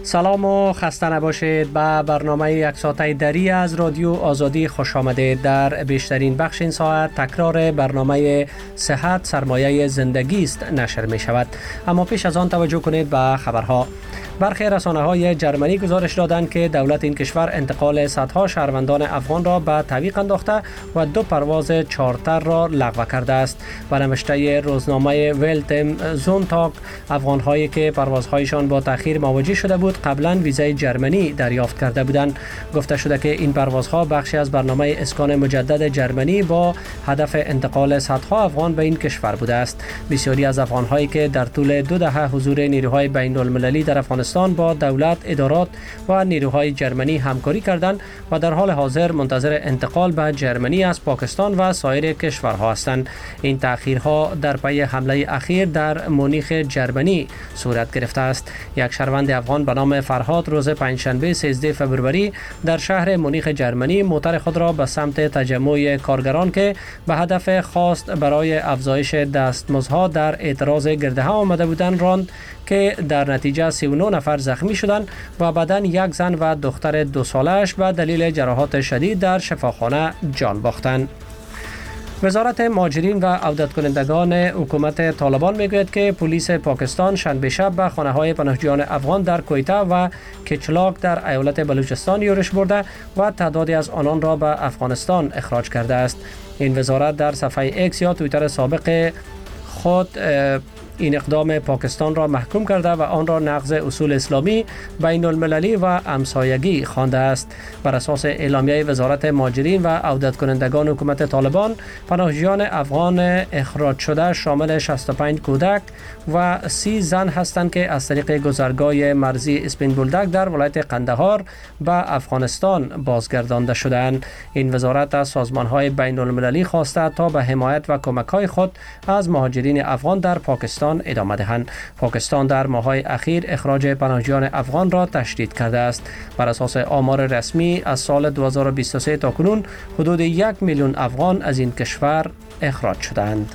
سلام و خسته نباشید. به برنامه یک ساعته دری از رادیو آزادی خوش آمدید. در بیشترین بخش این ساعت تکرار برنامه صحت سرمایه زندگی است نشر می شود. اما پیش از آن توجه کنید به خبرها. برخی رسانه‌های جرمنی گزارش دادند که دولت این کشور انتقال صدها شهروندان افغان را به تعویق انداخته و 2 پرواز چارتر را لغو کرده است. به نوشته روزنامه ولت زونتاگ، افغان‌هایی که پروازهایشان با تأخیر مواجه شده بود قبلا ویزای جرمنی دریافت کرده بودند. گفته شده که این پروازها بخشی از برنامه اسکان مجدد جرمنی با هدف انتقال صدها افغان به این کشور بوده است. بسیاری از افغان‌هایی که در طول 2 دهه حضور نیروهای بین‌المللی در افغانستان با دولت، ادارات و نیروهای جرمنی همکاری کردند و در حال حاضر منتظر انتقال به جرمنی از پاکستان و سایر کشورها هستند. این تأخیرها در پی حمله اخیر در مونیخ جرمنی صورت گرفته است. یک شهروند افغان به نام فرهاد روز پنجشنبه 13 فوریه در شهر مونیخ جرمنی موتر خود را به سمت تجمع کارگران که به هدف خواست برای افزایش دستمزدها در اعتراض گرده‌ها آمده بودند راند که در نتیجه 39 نفر زخمی شدند و بعداً یک زن و دختر 2 ساله‌اش به دلیل جراحات شدید در شفاخانه جان باختند. وزارت مهاجرین و عودت کنندگان حکومت طالبان میگوید که پلیس پاکستان شنبه شب به خانه‌های پناهجویان افغان در کویته و کچلاک در ایالت بلوچستان یورش برده و تعدادی از آنان را به افغانستان اخراج کرده است. این وزارت در صفحه ایکس یا توییتر سابق خود این اقدام پاکستان را محکوم کرده و آن را نقض اصول اسلامی، بین المللی و همسایگی خوانده است. بر اساس اعلامیه وزارت مهاجرین و عودت کنندگان حکومت طالبان، پناهجویان افغان اخراج شده شامل 65 کودک و 30 زن هستند که از طریق گذرگاه مرزی اسپین بولدک در ولایت قندهار به افغانستان بازگردانده شدند. این وزارت از سازمان‌های بین المللی خواسته تا به حمایت و کمک‌های خود از مهاجرین افغان در پاکستان ادامه دهند. پاکستان در ماه‌های اخیر اخراج پناهجویان افغان را تشدید کرده است. بر اساس آمار رسمی از سال 2023 تا کنون حدود 1 میلیون افغان از این کشور اخراج شدند.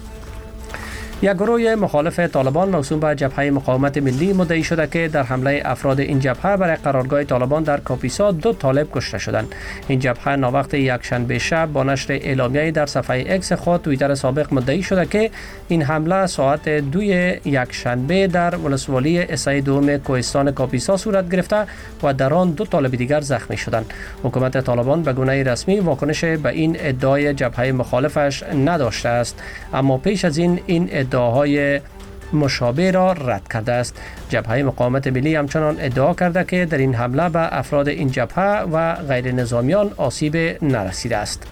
یک گروه مخالف طالبان موسوم به جبهه مقاومت ملی مدعی شده که در حمله افراد این جبهه برای قرارگاه طالبان در کاپیسا 2 طالب کشته شدند. این جبهه ناوقت یکشنبه شب با نشر اعلامیه‌ای در صفحه ایکس خود توییتر سابق مدعی شده که این حمله ساعت 2 یکشنبه در ولسوالی اسای دوم کوهستان کاپیسا صورت گرفته و در آن 2 طالب دیگر زخمی شدند. حکومت طالبان به گونه رسمی واکنش به این ادعای جبهه مخالفش نداشته است، اما پیش از این ادعاهای مشابه را رد کرده است. جبهه مقاومت ملی همچنان ادعا کرده که در این حمله به افراد این جبهه و غیر نظامیان آسیب نرسیده است.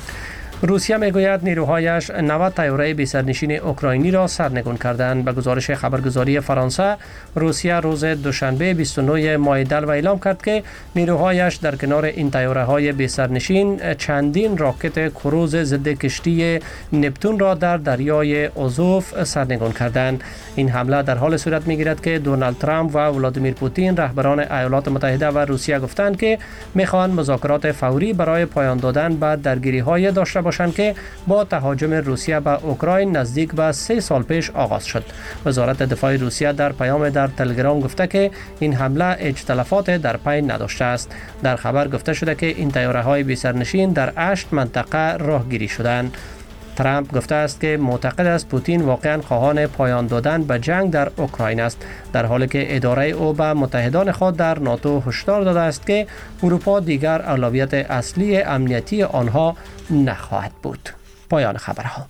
روسیه میگوید نیروهایش 90 طیاره بی سرنشین اوکراینی را سرنگون کردند. به گزارش خبرگزاری فرانسه، روسیه روز دوشنبه 29 ماه دلو اعلام کرد که نیروهایش در کنار این طیاره‌های بی سرنشین چندین راکت کروز ضد کشتی نپتون را در دریای آزوف سرنگون کردند. این حمله در حال صورت میگیرد که دونالد ترامپ و ولادیمیر پوتین رهبران ایالات متحده و روسیه گفتند که میخواهند مذاکرات فوری برای پایان دادن به درگیری‌های داشته باشند که با تهاجم روسیه به اوکراین نزدیک به 3 سال پیش آغاز شد. وزارت دفاع روسیه در پیام در تلگرام گفته که این حمله هیچ تلفات در پی نداشته است. در خبر گفته شده که این طیاره‌های بی سرنشین در 8 منطقه راهگیری شدند. ترامپ گفته است که معتقد است پوتین واقعا خواهان پایان دادن به جنگ در اوکراین است، در حالی که اداره او به متحدان خود در ناتو هشدار داده است که اروپا دیگر اولویت اصلی امنیتی آنها نخواهد بود. پایان خبرها.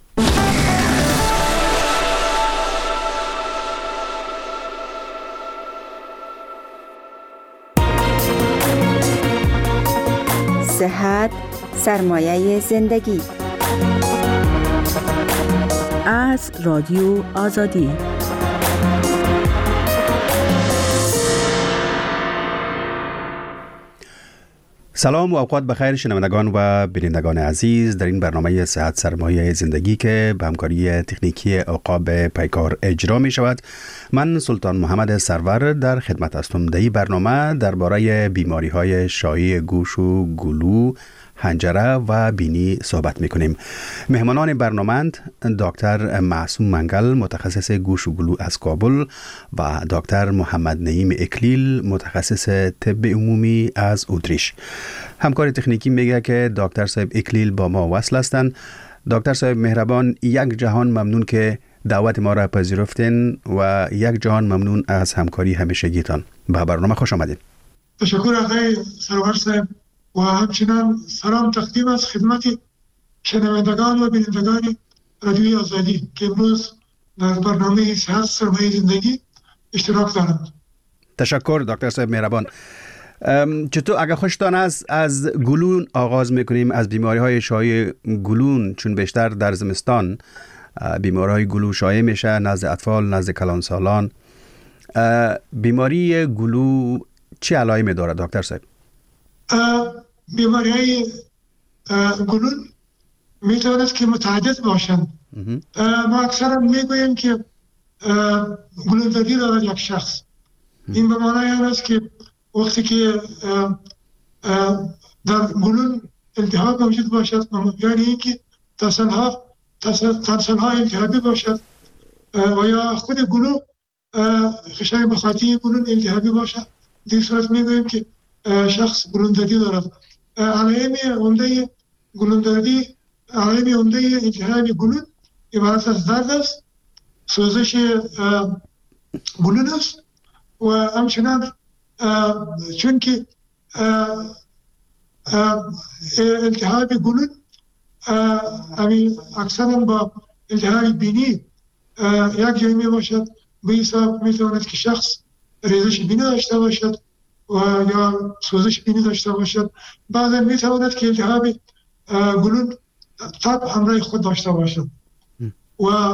صحت سرمایه زندگی از رادیو آزادی. سلام و اوقات بخیر شنوندگان و بینندگان عزیز. در این برنامه صحت سرمایه زندگی که به همکاری تکنیکی عقاب پیکار اجرا می شود، من سلطان محمد سرور در خدمت هستم. در این برنامه درباره بیماری های شایع گوش و گلو، حنجره و بینی صحبت میکنیم. مهمانان برنامه دکتر معصوم منگل متخصص گوش و گلو از کابل و دکتر محمد نعیم اکلیل متخصص طب عمومی از اتریش. همکار تکنیکی میگه که دکتر صاحب اکلیل با ما وصل هستند. دکتر صاحب مهربان، یک جهان ممنون که دعوت ما را پذیرفتین و یک جهان ممنون از همکاری همیشگیتان. به برنامه خوش آمدید. تشکر آقای سرور صاحب و همچنان سلام تقدیم از خدمت شنوندگان و بینندگان رادیوی آزادی که امروز در برنامه صحت سرمایه زندگی اشتراک دارند. تشکر دکتر صاحب مهربان. چطور اگر خوشتان از گلون آغاز میکنیم، از بیماری های شایع گلون، چون بیشتر در زمستان بیماری های گلو شایع میشه نزد اطفال، نزد کلانسالان. بیماری گلو چه علائمی داره دکتر صاحب؟ بیماری های گلون میتواند که متعدد باشند. ما اکثرا میگوییم که گلوندگی دارد یک شخص. این به معنای این است که وقتی که در گلون التهاب موجود باشد، یعنی اینکه تنسلها التهابی باشد و یا خود گلو خشای مخاطی گلون التهابی باشد، در صورت میگوییم که شخص گلوندگی دارد. علائم عمده گلوندگی، علائم عمده التهاب گلون عبارت از درد است، سوزش گلون است و همچنان چون که التهاب گلون اکثرا با التهاب بینی یک جایی می باشد، به حساب می تواند که شخص ریزش بینی داشته باشد و یا سوزش بینی داشته باشد. بعضا می تواند که التهاب گلون تب همراه خود داشته باشد و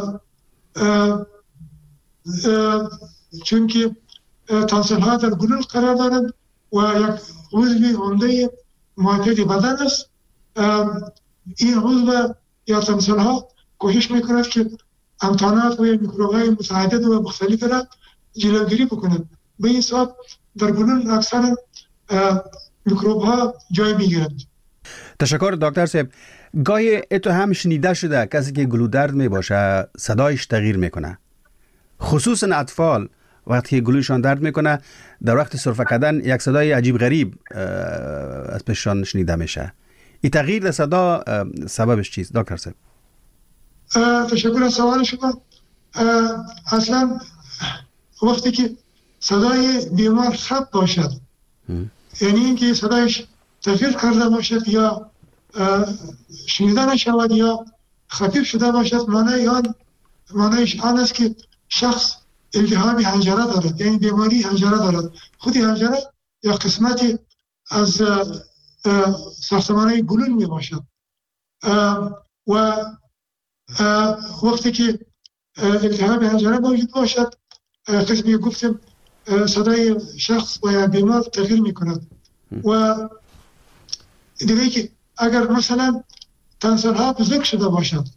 چون که تانسل ها در گلون قرار دارند و یک عضو عمده معتاد بدن است، این عضو یا تانسل ها کوشش میکند که امکانات و میکروب های متعدد و مختلف را جلوگیری بکنند. به این حساب در گلون اکثر میکروب ها جای میگیرند. تشکر دکتر صاحب. گاهی اتو هم شنیده شده کسی که گلو درد می باشه صدایش تغییر میکنه، خصوصا اطفال وقتی گلوشان درد میکنه در وقت سرفه کردن یک صدای عجیب غریب از پیششان شنیده میشه. این تغییر در صدا سببش چیست دکتر صاحب؟ تشکر از سوال شما. اصلا وقتی که صدای بیمار خراب باشد، یعنی اینکه صدایش تغییر کرده باشد یا شنیده نشود یا خفیف شده باشد، معنیش آن است که شخص التهاب حنجره دارد، یعنی بیماری حنجره دارد. خودی حنجره یا قسمتی از ساختمان گلون می باشد و وقتی که التهاب حنجره موجود باشد، قسمی گفتم صدای شخص و بیمار تغییر می کند. و دیگه که اگر مثلا تنسل ها بزرگ شده باشد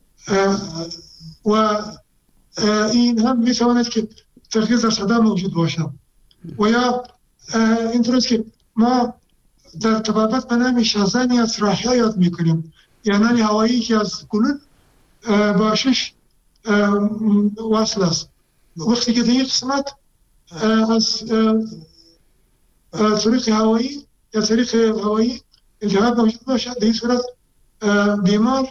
و این هم می تواند که تغییر در صدا موجود باشد و یا اینطور است که ما در طبابت به نام شازانی از راحیا یاد می کنیم، یعنی هوایی که از گلون با شش وصل است. وقتی که در این قسمت از طریق هوایی یا طریق هوایی التهاب موجود باشد، در این صورت بیمار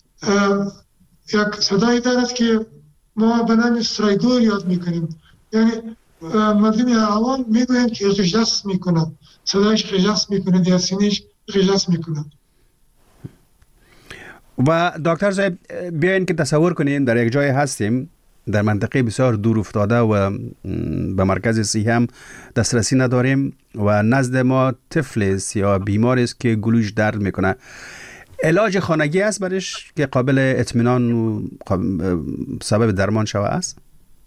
یک صدایی دارد که ما به نام استرایدور یاد میکنیم، یعنی مردم عوام میگویند که غژس میکند، صدایش غژس میکند یا سینه‌اش غژس میکند. و دکتر صاحب بیاین که تصور کنیم در یک جای هستیم در منطقه بسیار دور افتاده و به مرکز صحی هم دسترسی نداریم و نزد ما طفل است یا بیمار است که گلوش درد میکنه. علاج خانگی است برش که قابل اطمینان و سبب درمان شوه است؟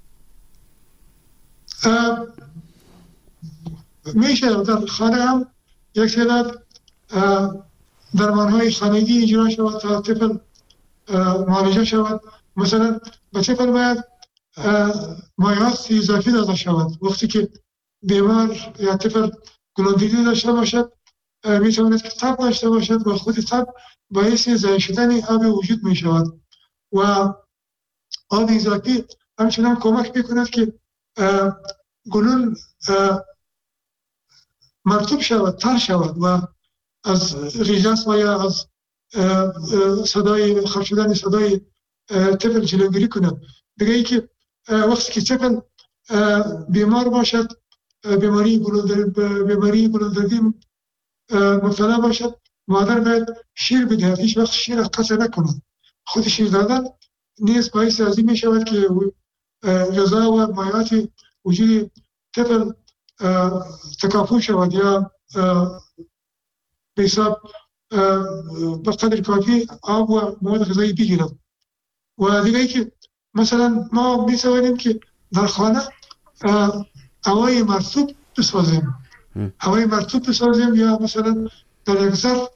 میشه در خانه هم یک تعداد درمانهای خانگی اجرا شود تا طفل معالجه شود. مثلا به طفل باید مایعات اضافی داده شود. وقتی که بیمار یا طفل گلوندگی داشته باشد، میتواند که تب داشته باشد و خود تب باعث ضایع شدن آب وجود می شود و آب اضافی همچنان کمک میکند که گلون مرطوب شود، تر شود و از ریزش و یا از صدای خرج شدن صدای طفل جلوگیری کند. دیگه ای که وقتی که طفل بیمار باشد، بیماری گلودردی مبتلا باشد، مادر باید شیر بدهد، هیچ وقت شیر قطع نکند. خود شیر دادن نیز باعث از این می شود که غذا و مایعات وجود طفل تکافو شود یا به حساب به قدر کافی آب و مواد غذایی بگیرد. و دیگه ای که مثلا ما می توانیم که در خانه هوای مرطوب بسازیم یا مثلا در یک ظرف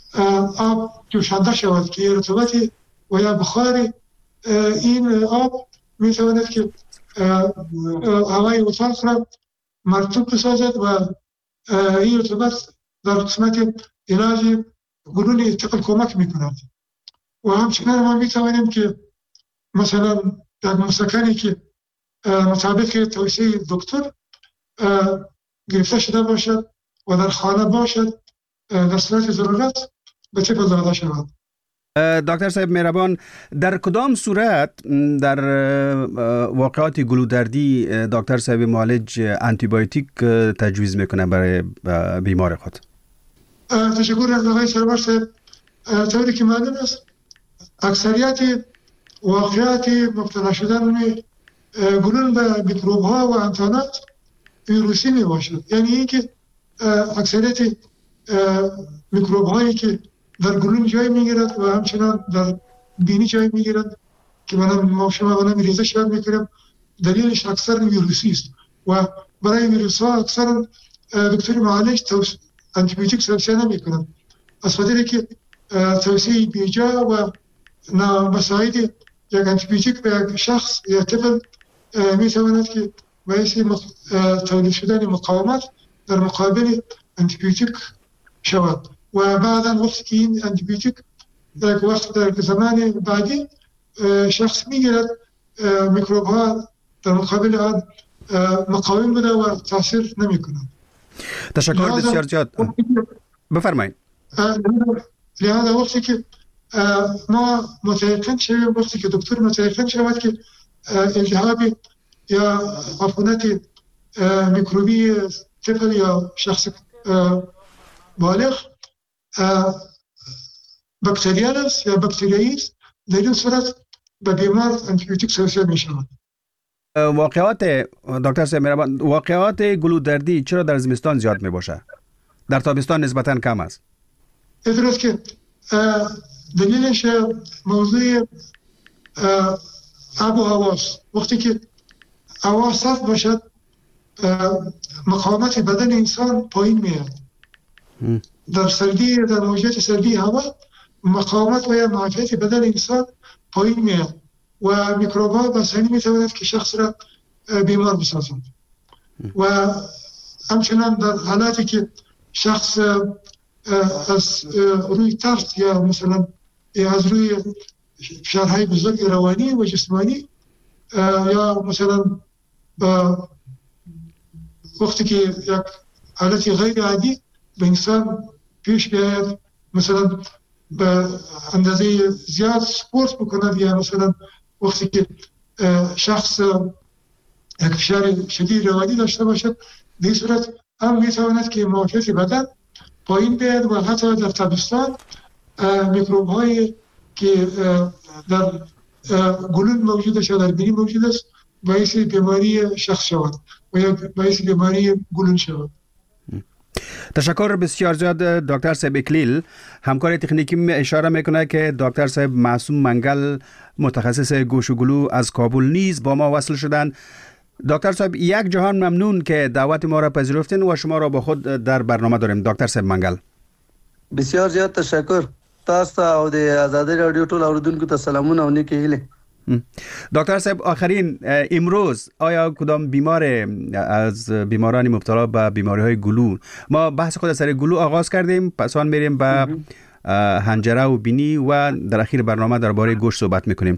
آب جوشانده شود که رطوبت و یا بخار این آب می تواند که هوای اتاق را مرطوب بسازد و این رطوبت در قسمت علاج گلون طفل کمک می کند. و همچنین ما می توانیم که مثلا در مسکنی که مطابق توصیه دکتر گرفته شده باشد و در خانه باشد، در صورت ضرورت به طفل داده شود. دکتر صاحب مهربان، در کدام صورت در واقعات گلودردی دکتر صاحب معالج آنتیبیوتیک تجویز میکنه برای بیمار خود؟ تشکر از آقای سرور صاحب. طوری که معلوم است اکثریت واقعات مبتلا شدن گلون به میکروب ها و انتانات ویروسی می باشد. یعنی اینکه اکثریت میکروب هایی که در گلون جای میگیرد و همچنان در بینی جای میگیرد که ما شما ریزش یاد میکنیم، دلیلش اکثر ویروسی است و برای ویروس ها اکثر دکتر معالج آنتیبیوتیک توصیه نمیکنند، از خاطر که توصیه بیجا و نامساعد یک آنتیبیوتیک به یک شخص یا طفل میتواند که باعث تولید شدن مقاومت در مقابل آنتیبیوتیک شود و بعدا وقتی که این آنتیبیوتیک در وقت در زمان بعدی شخص میگیرد، میکروب ها در مقابل آن مقاوم بوده و تاثیر نمی کند. تشکر بسیار زیاد. بفرمایید. لحاظا وقتی که ما متيقن شویم، وقتی که دکتر متيقن شود که التهاب یا عفونت میکروبی طفل یا شخص بالغ بکتریال است یا باکتریایی است، در این صورت به بیمار آنتیبیوتیک توصیه می شود. واقعات دکتر صاحب مهربان، واقعات گلودردی چرا در زمستان زیاد می باشه؟ در تابستان نسبتاً کم است. درست که دلیلش موضوع آب و هواست. وقتی که هوا صاف باشد مقاومت بدن انسان پایین میاد. در سردی، در موجات سردی هوا مقاومت و یا معافیت بدن انسان پایین میاد و میکروب‌ها بسیاری میتواند که شخص را بیمار بسازند و همچنان در حالاتی که شخص از روی ترس یا مثلا از روی فشارهای بزرگ روانی و جسمانی یا مثلا وقتی که یک حالتی غیر عادی به انسان پیش بیاید، مثلا به اندازه زیاد سپورت بکند یا مثلا وقتی که شخص یک فشار شدید روانی داشته باشد، در این صورت هم میتواند که معافیت بدن پایین بیاید و حتی در تابستان میکروب هایی که در گلون موجود است یا در بینی موجود است باعث بیماری شخص شود و یا باعث بیماری گلون شود. تشکر بسیار زیاد دکتر صاحب اکلیل. همکار تکنیکی اشاره میکنه که دکتر صاحب معصوم منگل متخصص گوش و گلو از کابل نیز با ما وصل شدن. دکتر صاحب یک جهان ممنون که دعوت ما را پذیرفتین و شما را با خود در برنامه داریم. دکتر صاحب منگل بسیار زیاد تشکر. تاسو او د آزادۍ رادیو ټول اوریدونکو ته سلامونه او نیکی هیله. دکتر صاحب آخرین امروز آیا کدام بیمار از بیماران مبتلا به بیماری های گلو، ما بحث خود سر گلو آغاز کردیم، پس آن میریم به حنجره و بینی و در اخیر برنامه درباره گوشت صحبت میکنیم.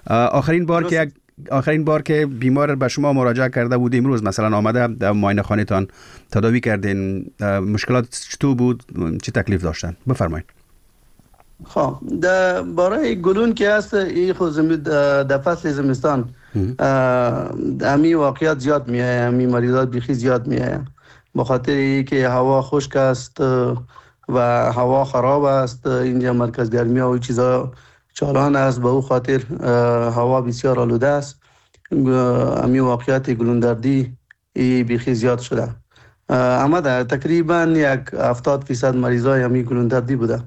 آخرین بار که بیمار به شما مراجعه کرده بود امروز مثلا آمده در معاینه خانه تان تداوی کردین، مشکلات چطور بود، چه تکلیف داشتن؟ بفرمایید. خب در باره گلون که هست این خود در فصل زمستان امی واقعیت زیاد میایه، امی مریضات بیخی زیاد میایه به خاطر ای که هوا خشک است و هوا خراب است. اینجا مرکز گرمی و چیزا چالان است، به او خاطر هوا بسیار آلوده است. امی واقعیت گلون دردی بیخی زیاد شده. اما در تقریبا 70% مریضای امی گلون دردی بوده.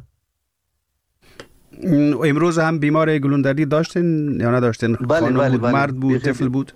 امروز هم بیمار گلون دردی داشتین یا نداشتین؟ بله بود، مرد بود، طفل بود؟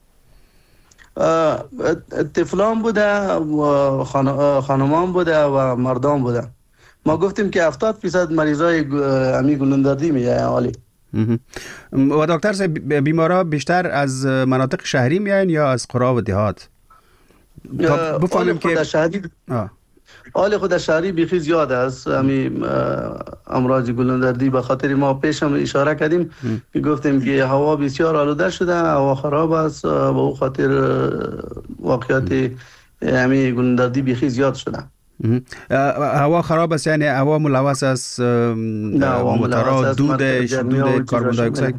طفلان بوده، خانمان بوده و مردان بوده. ما گفتیم که 70% مریضای امی گلون دردی میایه عالی. و دکتر صاحب بیمارا بیشتر از مناطق شهری میایین یا از قرا و دهات؟ بفهمیم که حال خود شهری بیخی زیاد است امی امراض گلون دردی. به خاطر ما پیش هم اشاره کردیم که گفتیم که هوا بسیار آلوده شده، هوا خراب است، به او خاطر واقعیت امی گلون دردی بیخی زیاد شده. هوا خراب است یعنی هوا ملوث است، موتورا، دود کربن دی اکساید.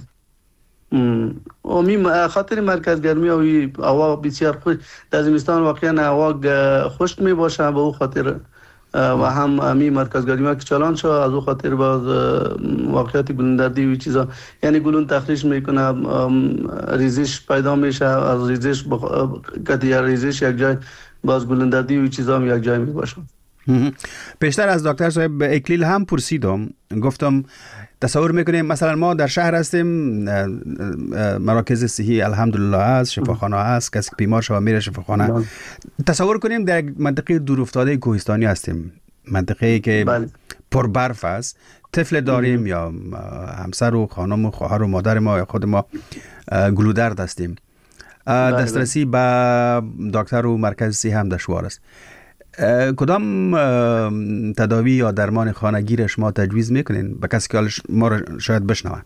خاطر مرکز گرمی و هوا بسیار خوش در زمستان واقعا هوا خشک می باشه، به او خاطر و هم امی مرکز گرمی که چالان شد از او خاطر باز واقعیت گلون دردی و چیزا، یعنی گلون تخریش میکنه، ریزش پیدا میشه، از ریزش ریزش یک جای باز گلون دردی و چیزا یک جای می باشه. پیشتر از دکتر صاحب اکلیل هم پرسیدم، گفتم تصور میکنیم مثلا ما در شهر هستیم، مراکز صحی الحمدلله هست، شفاخانه هست، کسی که بیمار شده میره شفاخانه. تصور کنیم در منطقه دورافتاده کوهستانی هستیم، منطقه‌ای که پر برف است، طفل داریم یا همسر و خانم و خواهر و مادر ما یا خود ما گلودرد هستیم، دسترسی به دکتر و مرکز صحی هم دشوار است. کدام تداوی یا درمان خانگی شما تجویز میکنین به کسی که ما را شاید بشنوه؟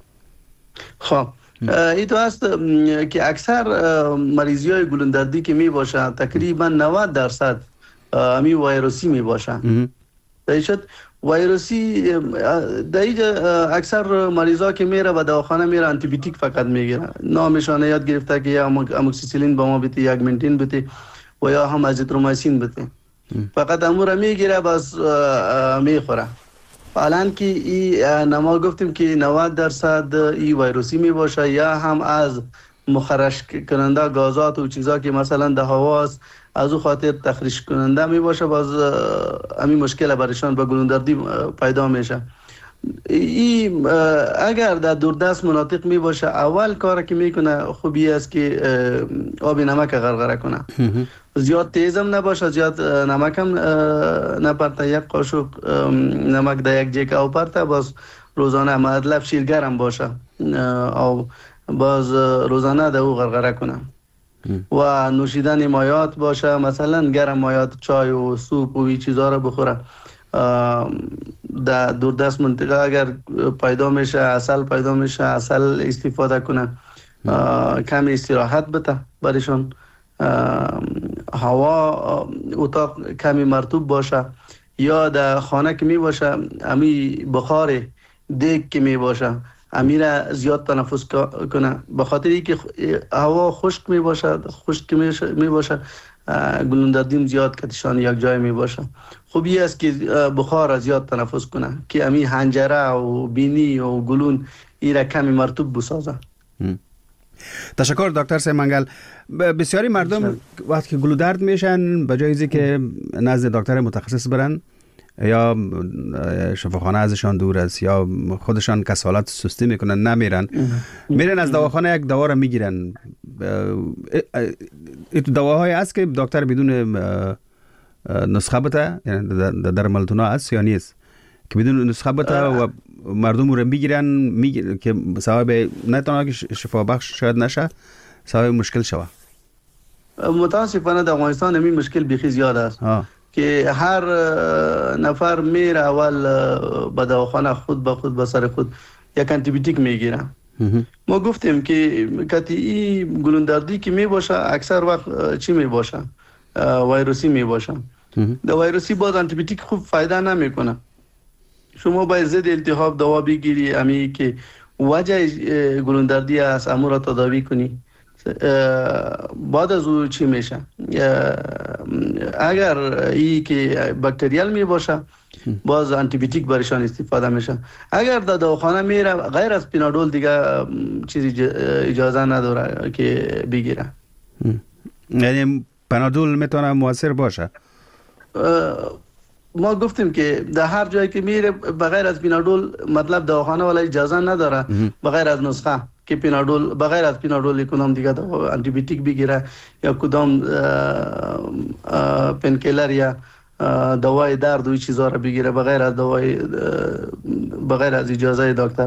خب این تو هست که اکثر مریضی های گلون دردی که می باشه تقریبا 90% امی ویروسی می باشه. شد ویروسی در اینجا اکثر مریضا که میره و دواخانه میره آنتی بیوتیک فقط میگیره، نامشانه یاد گرفته که یا اموکسیسیلین با ما بده یا اگمنتین بده و یا هم ازیترومایسین بده، فقط امور میگیره بس میخوره. الان که این ما گفتیم که 90% این ویروسی می باشه یا هم از مخرش کننده گازات و چیزا که مثلا در هوا است از او خاطر تخریش کننده می باشه، باز همین مشکل برایشان به گلون دردی پیدا میشه. این اگر در دوردست مناطق می باشه اول کار که میکنه خوبی است که آب نمک غرغره کنه، زیاد تیزم نباشه، زیاد نمکم نپرته، یک قاشق نمک در یک جیک او پرته، باز روزانه مطلب شیرگرم باشه او باز روزانه در او غرغره کنه و نوشیدن مایات باشه، مثلا گرم مایات، چای و سوپ و این چیزا رو بخوره. در دوردست منطقه اگر پیدا میشه عسل پیدا میشه عسل استفاده کنه، کم استراحت بده برایشان، هوا اتاق کمی مرطوب باشه یا در خانه که می باشه امی بخار دیگ که می باشه امیر زیاد تنفس کنه، به خاطر اینکه هوا خشک می باشه، خشک می باشه گلون دردی زیاد کتشان یک جای می باشه. خوبی است که بخار زیاد تنفس کنه که امی حنجره و بینی و گلون ایره کمی مرطوب بسازه. تشکر دکتر سیمنگل. بسیاری مردم وقتی که گلودرد میشن به جای اینکه که نزد دکتر متخصص برن یا شفاخانه ازشان دور است یا خودشان کسالت سستی میکنن نمیرن، میرن از دواخانه یک دوا رو میگیرن. این دواهایی است که دکتر بدون نسخه بده، یعنی در ملتونا است یا نیست که بدون نسخه بته و مردم رو بگیرن که سبب نه تنها که شفا بخش شاید نشه، سبب مشکل شوه. متاسفانه در افغانستان همین مشکل بیخی زیاد است که هر نفر میره اول به دواخانه خود به خود به سر خود یک آنتیبیوتیک میگیره. ما گفتیم که قطعی گلوندردی که می باشه اکثر وقت چی می باشه؟ ویروسی می باشه. در ویروسی باز آنتیبیوتیک خوب فایده نمیکنه. شما باید ضد التهاب دوا بگیری، امی که وجه گلوندردی است امو را تداوی کنی. بعد از او چی میشه؟ اگر ای که باکتریال می باشه باز آنتیبیوتیک برشان استفاده میشه. اگر در دواخانه میره غیر از پینادول دیگه چیزی اجازه نداره که بگیره. یعنی پینادول میتونه مؤثر باشه؟ ما گفتیم که در هر جایی که میره بغیر از پینادول، مطلب دواخانه ولی اجازه نداره بغیر از نسخه که پینادول، بغیر از پینادول کدام دیگه آنتیبیوتیک بگیره یا کدام پنکیلر یا دوای درد و چیزا را بگیره بغیر از اجازه دکتر.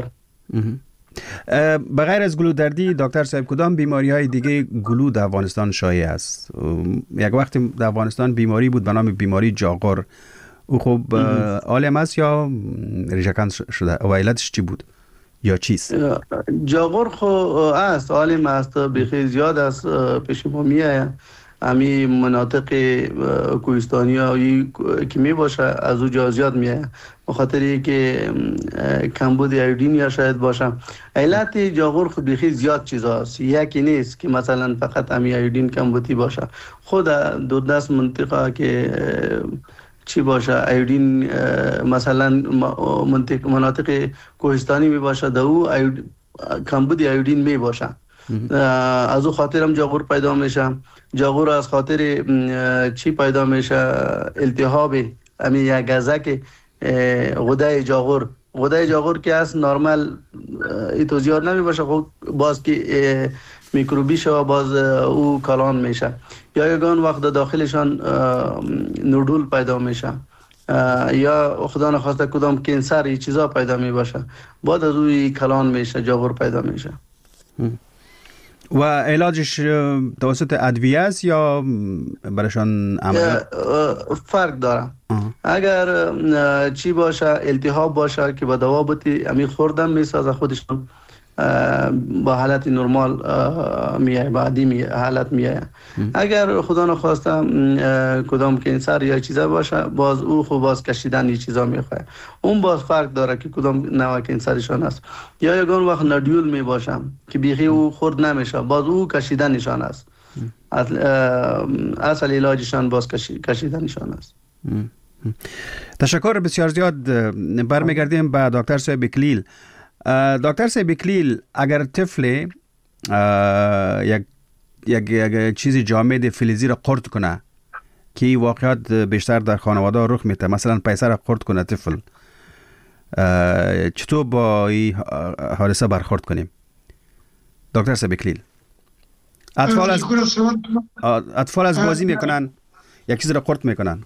بغیر از گلودردی دکتر صاحب کدام بیماری های دیگه گلو در افغانستان شایع است؟ یک وقتی در افغانستان بیماری بود به نام بیماری جاغور، او خوب عالم است یا ریشه‌کن شده و علتش چی بود یا چیست؟ جاغور خو است، عالم است، بخی زیاد است، پیش ما میآید. امی مناطق کوهستانی هایی که می باشه از او جا زیاد میآید، به خاطری که کمبود ایودین یا شاید باشه. علت جاغور خود بخی زیاد چیزاست، یکی نیست که مثلا فقط امی ایودین کمبودی باشه. خود دوردست منطقه که چی باشه ایودین، مثلا مناطق کوهستانی می باشه در او کمبود ایودین می باشه. از او خاطر هم جاغور پیدا میشه. جاغور از خاطر چی پیدا میشه؟ التهاب امی یک گزک غده جاغور که از نرمال ایتو زیاد نمی باشه، خب باز که میکروبی شو باز او کلان میشه، یا یگان وقت داخلشان نودول پیدا میشه یا خدا نخواسته کدام کانسر ای چیزا پیدا می باشه، بعد از او کلان میشه، جاغور پیدا میشه. و علاجش توسط ادویه است یا برشان عملیات؟ فرق داره. اگر چی باشه التهاب باشه که با دوا بودی امی خوردن میسازه خودشون با حالت نرمال میایه، با عادی حالت میایه. اگر خدا نخواسته کدام کانسر یا چیزا باشه باز او خب باز کشیدن این چیزا میخواه، اون باز فرق داره که کدام نوع کانسرشان است. یا یگان وقت نودول می باشه که بیخی او خورد نمیشه باز او کشیدنشان است. اصل علاجشان باز کشیدنشان است. تشکر بسیار زیاد. برمیگردیم به دکتر صاحب اکلیل. دکتر صاحب اکلیل، اگر طفل یک چیزی جامد فلزی را قرط کنه که واقعات بیشتر در خانواده رخ میده، مثلا پیسه را قرط کنه طفل، چطور با این حادثه برخورد کنیم دکتر صاحب اکلیل؟ اطفال از بازی میکنن، یک چیز را قرط میکنن.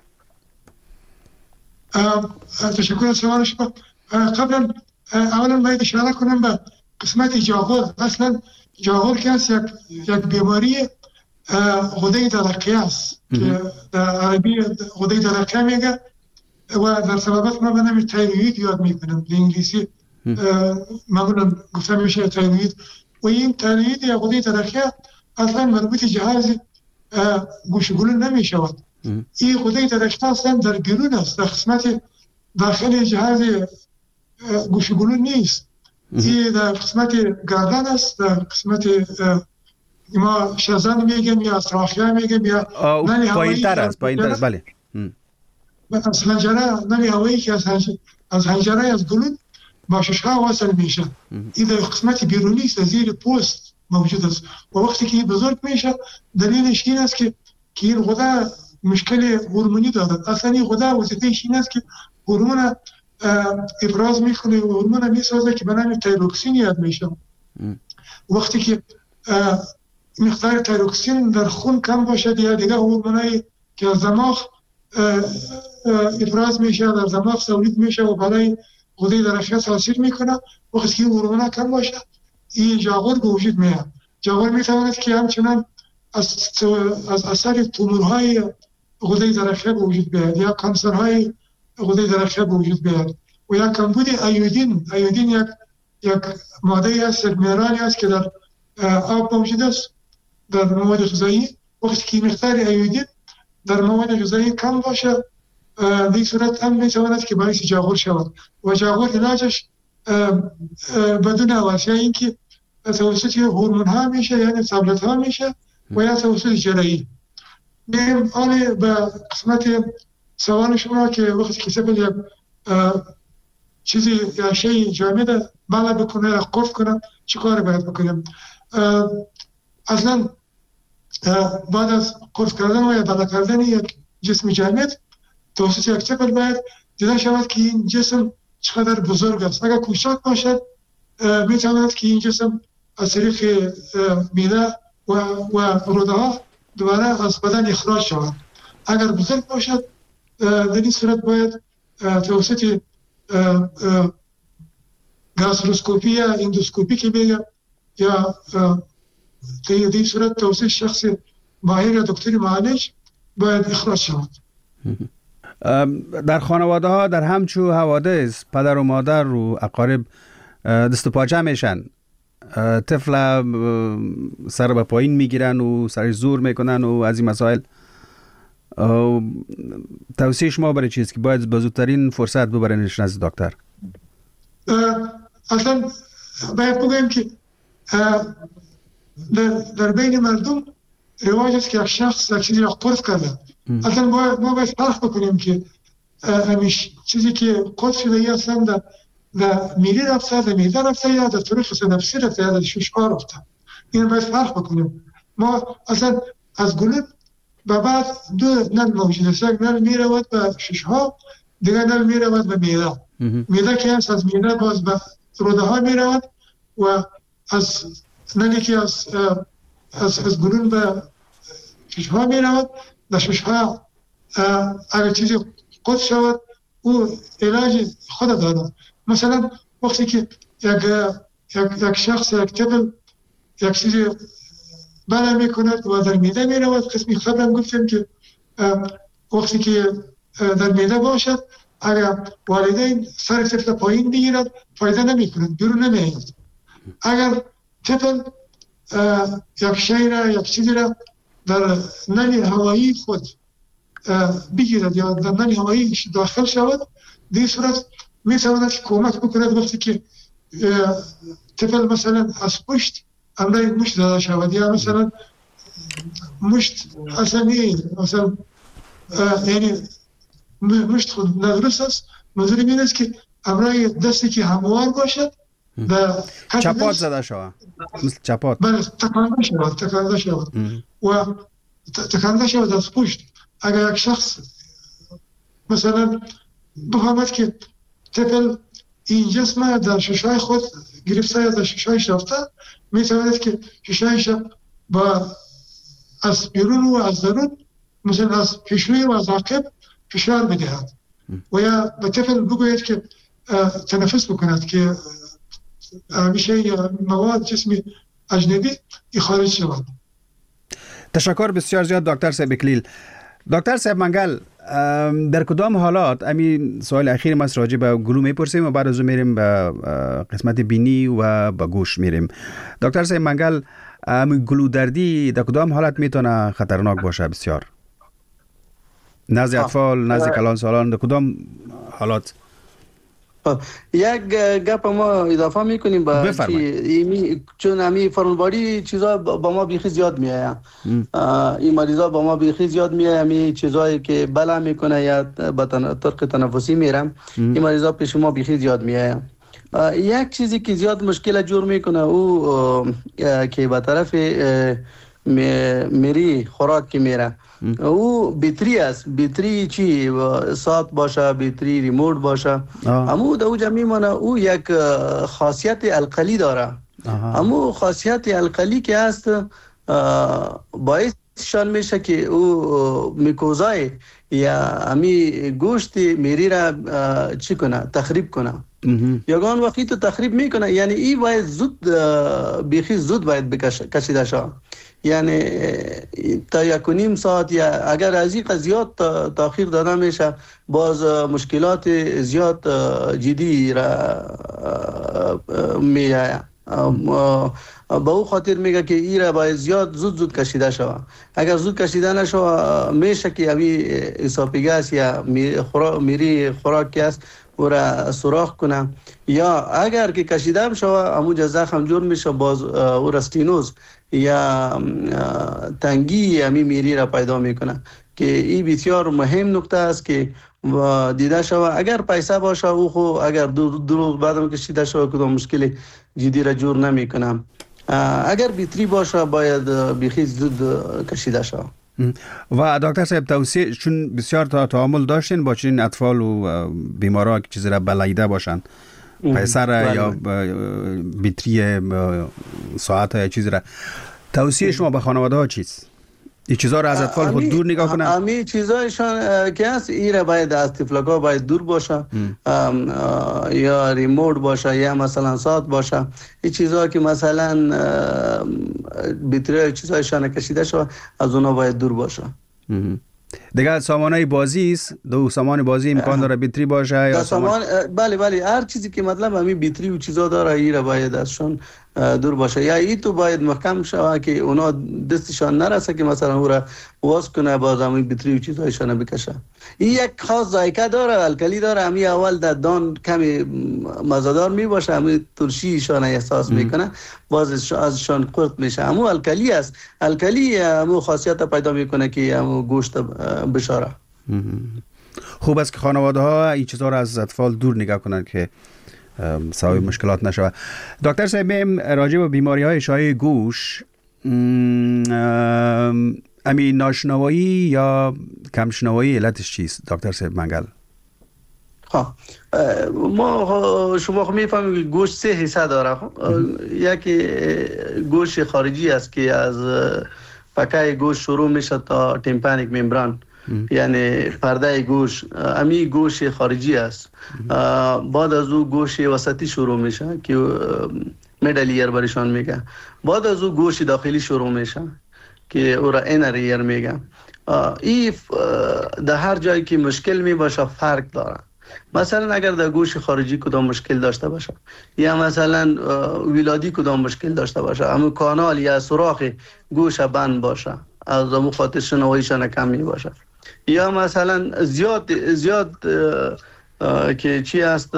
تشکر از سوال شما. قبلا اولا باید اشاره کنم به قسمت جاغور. اصلا جاغور که است یک بیماری غده درقیه است که در عربی غده درقیه میگه و در سببت ما به نام تایروید یاد میکنم، به انگلیسی معمولا گفته میشه تایروید. و این تایروید یا غده درقیه اصلا مربوط جهاز گوشگلو نمیشود. این غده درقیه اصلا در بیرون است، در قسمت داخل جهاز گوشگلو نیست. این در قسمت گردن است، در قسمت ما شازن میگیم یا استراخیا میگیم یا نانی هوایی تر است. بله. از حنجره، نانی هوایی که از حنجره از گلو با ششها وصل میشه. این در قسمت بیرونی است، زیر پوست موجود است و وقتی که بزرگ میشه دلیلش این است که این غده مشکل هورمونی دارد. اصلا این غده وظیفه‌اش این است که هورمون افراز میکنه و هورمون میسازه که به نام تایروکسین یاد میشه. وقتی که مقدار تایروکسین در خون کم باشه یا دیگه هورمونایی که از دماغ افراز میشه، در دماغ تولید میشه و برای غده درقیه تاثیر میکنه. وقتی که هورمون کم باشه این جاغور به وجود میاد. جاغور میتواند که همچنان از اثر تومورهای غده درقیه به وجود بیاد یا کانسرهای غده درقیه به وجود بیاد و یا کمبود ایودین یک ماده است، یک مینرالی است که در آب موجود است در مواد غذایی. وقتی که مقدار ایودین در مواد غذایی کم باشه در صورت هم میتواند که باعث جاغور شود و جاغور علاجش بدون عوض یا اینکه توسط هورمون ها میشه یعنی تابلت ها میشه و یا توسط جراحی. میریم آن به قسمت سوال شما که وقتی که سبب یک چیزی یا شیء جامد بالا بکنه یا قفل کنه چی کار باید بکنیم؟ اصلا بعد از قفل کردن و یا بالا کردن یک جسم جامد توسط یک چپل باید دیده شود که این جسم چقدر بزرگ است. اگر کوچک باشد میتواند که این جسم از طریق میده و روده ها دوباره از بدن اخراج شود. اگر بزرگ باشد در این صورت باید توسط گاستروسکوپی یا اندوسکوپی که میگم یا در این صورت توسط شخص ماهر یا دکتر معالج باید اخراج شود. در خانواده ها در همچو حوادث پدر و مادر و اقارب دست و پاچه میشن، طفل سر به پایین میگیرن و سرش زور میکنن و از این مسائل. توصیه شما برای چیز که باید به زودترین فرصت ببرنش نزد دکتر؟ اصلا باید بگویم که در بین مردم رواج است که یک شخص یک چیزی را قرص کرده. اصلا ما باید فرق بکنیم که همیشه چیزی که قرص شده یا اصلا در میری رفته، در میده رفته یا در طرق سنفسی رفته یا در ششها رفته. این باید فرق بکنیم. ما اصلا از گلوب به بعد دو نل موجود است. یک نل میرود به ششها، دیگر نل میرود به میده. میده که هست از میده باز به روده ها میرود و از نلی که از گلوب به ششها میرود. در ششها اگر چیزی قد شود او علاج خود دارد. مثلا وقتی که یک شخص یک طفل یک چیزی بله میکند و در میده میرود، قسمی خبرم گفتیم که وقتی که در میده باشد اگر والدین سر طفل پایین بگیرد فایده نمی کند، بیرون نمیاد. اگر طفل یک شی را یک چیزی را در نل هوایی خود بگیرد یا در نل هوایی داخل شود، در این صورت میتواند کمک بکند وقتی که طفل مثلا از پشت امرای مشت داده شود یا مثلا مشت اصلا مثلا یعنی مشت خود ندرست است. منظورم این است که امرای دستی که هموار باشد چپات زده شود، مثل چپات بله تکانده شود و تکانده شود از پشت. اگر یک شخص مثلا بفهمد که طفل این جسم در ششای خود گرفته یا در ششایش رفته، میتواند که ششایش با از بیرون و از درون مثلا از پیشروی و از عقب فشار بدهد و یا به طفل بگوید که تنفس بکند که همیشه یا مواد جسمی اجنبی خارج شود. تشکر بسیار زیاد دکتر صاحب اکلیل. دکتر صاحب منگل، در کدام حالات، همین سوال اخیر ما راجع به گلو میپرسیم و بعد از اون میریم به قسمت بینی و به گوش میریم. دکتر صاحب منگل، گلو دردی در کدام حالت میتونه خطرناک باشه؟ بسیار نزد اطفال، نزد کلان سالان، در کدام حالات؟ یک گپ ما اضافه میکنیم به چون همی فرمانباری چیزا با ما بیخی زیاد میآید. این مریضا با ما بیخی زیاد میآید. همی چیزایی که بلا میکنه یا به طرق تنفسی میرم، این مریضا پیش ما بیخی زیاد میآید. یک چیزی که زیاد مشکل جور میکنه او که به طرف میری خوراک که میره او بیتری است. بیتری چی؟ ساعت باشه، بیتری ریموت باشه. امو دو جمعی مانه او یک خاصیت القلی داره. امو خاصیت القلی که هست باعث شان میشه که او میکوزای یا امی گوشت میری را چی کنه تخریب کنه. یگان وقتی تو تخریب میکنه یعنی این باید زود بیخی زود باید کشیده شود. یعنی تا 1.5 ساعت یا اگر از این زیاد تاخیر داده میشه باز مشکلات زیاد جدی را میآید. با او خاطر میگه که این را باید زود کشیده شود. اگر زود کشیده نشود میشه که اوی اسوفاگاس یا میری خوراک است او را سوراخ کنه یا اگر که کشیده شود همونجا زخم جور میشه باز او را استینوز یا تنگی امی میری را پیدا میکنه که این بسیار مهم نکته است که دیده شود. اگر پیسه باشه او خو اگر دو روز بعد کشیده شود کدام مشکل جدی را جور نمیکنه. اگر بیتری باشه باید بیخی زود کشیده شود. و دکتر صاحب توصیه چون بسیار تعامل داشتین با چنین اطفال و بیمارا که چیزی را بلایده باشن پیسر یا بیتری ساعت یا چیزی را توصیه شما به خانواده ها چیست؟ این چیزها را از اطفال خود دور نگاه کنن؟ امی چیزایشان که هست این را باید از تفلکا باید دور باشه یا ریموت باشه یا مثلا ساعت باشه. این چیزها که مثلا بیتری چیزایشان کشیده شده از اونا باید دور باشه. دیگه سامانه بازی است، دو سامان بازی امکان داره بیتری باشه یا سامان بله هر چیزی که مطلب همین بیتری و چیزا داره این را باید ازشون دور باشه یا این تو باید محکم شوه که اونا دستشان نرسه که مثلا او را واس کنه باز همین بیتری و چیزایشان بکشه. این یک خاص ذائقه داره، الکلی داره. همین اول در دان کمی مزه‌دار می باشه، همین ترشیشان احساس میکنه باز ازشان قرط میشه. همون الکلی است، الکلی همون خاصیت پیدا میکنه که همون گوشت بشاره. خوب است که خانواده ها این چیزا را از اطفال دور نگاه کنند که سبب مشکلات نشود. دکتر صاحب راجع به بیماری های شایع گوش امی ناشنوایی یا کمشنوایی علتش چیست دکتر صاحب منگل؟ شما میفهمید که گوش 3 حصه داره. یکی گوش خارجی است که از پکه گوش شروع میشه تا تیمپانیک ممبران یعنی پرده گوش، امی گوش خارجی است. بعد از او گوش وسطی شروع میشه که میدل ایر برشان میگه. بعد از او گوش داخلی شروع میشه که او را اینر ایر میگه. این در هر جایی که مشکل می باشه فرق داره. مثلا اگر در گوش خارجی کدام مشکل داشته باشه یا مثلا ولادی کدام مشکل داشته باشه، همون کانال یا سوراخ گوش بند باشه از همون خاطر شنواییشان کم می باشه، یا مثلا زیاد که چی است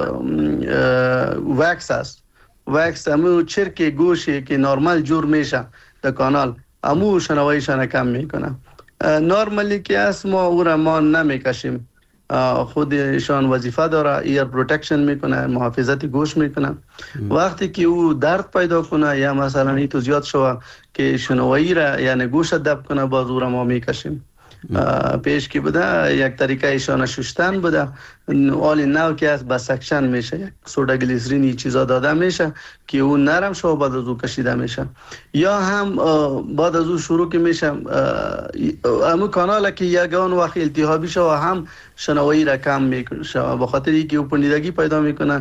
وکس است، وکس همون چرک گوشی که نرمال جور میشه در کانال همون شنواییشان کم میکنه. نرمالی که است ما نمیکشیم، خودشان وظیفه داره ایر پروتکشن میکنه، محافظت گوش میکنه. وقتی که او درد پیدا کنه یا مثلا این تو زیاد شوه که شنوایی را یعنی گوش دب کنه باز او را ما میکشیم. پیش که بوده یک طریقه ایشان شستن بوده، آل نو که است با سکشن میشه، یک سودا گلیسرین چیزا داده میشه که اون نرم شو بعد از او کشیده میشه. یا هم بعد از او شروع که میشه همون کانال که یگان وقت التهابی شو هم شنوایی را کم میشه، به خاطر اینکه او پندیدگی پیدا میکنه،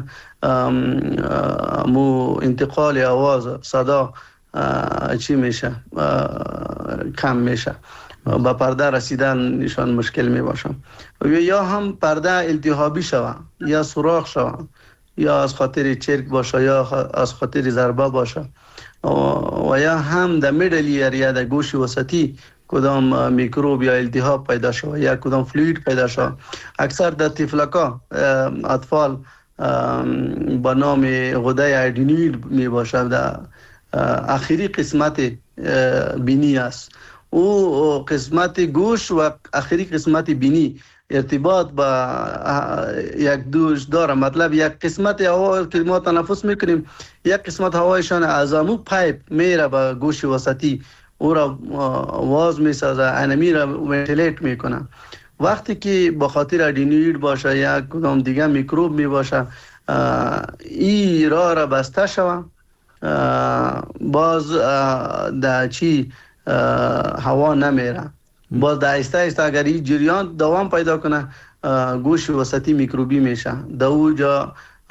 مو انتقال آواز صدا چی میشه کم میشه، با پرده رسیدن نشان مشکل می باشه. یا هم پرده التهابی شوه یا سوراخ شوه یا از خاطر چرک باشه یا از خاطر ضربه باشه، و یا هم در میدل ایریا در گوش وسطی کدام میکروب یا التهاب پیدا شوه یا کدام فلوید پیدا شوه. اکثر در تفلکا اطفال با نام غده ادینوید می باشه، در آخری قسمت بینی است. او قسمت گوش و آخری قسمت بینی ارتباط با یک دوش داره، مطلب یک قسمت هوا که ما تنفس میکنیم یک قسمت هوایشان از امو پایپ میره با گوش وسطی، او را واز میسازه، انمی را ونتیلیت میکنه. وقتی که به خاطر ادینوید باشه یا کدام دیگه میکروب می باشه این راه را بسته شوه، باز در چی هوا نمیره. باز در آهسته آهسته اگر این جریان دوام پیدا کنه گوش وسطی میکروبی میشه. در اونجا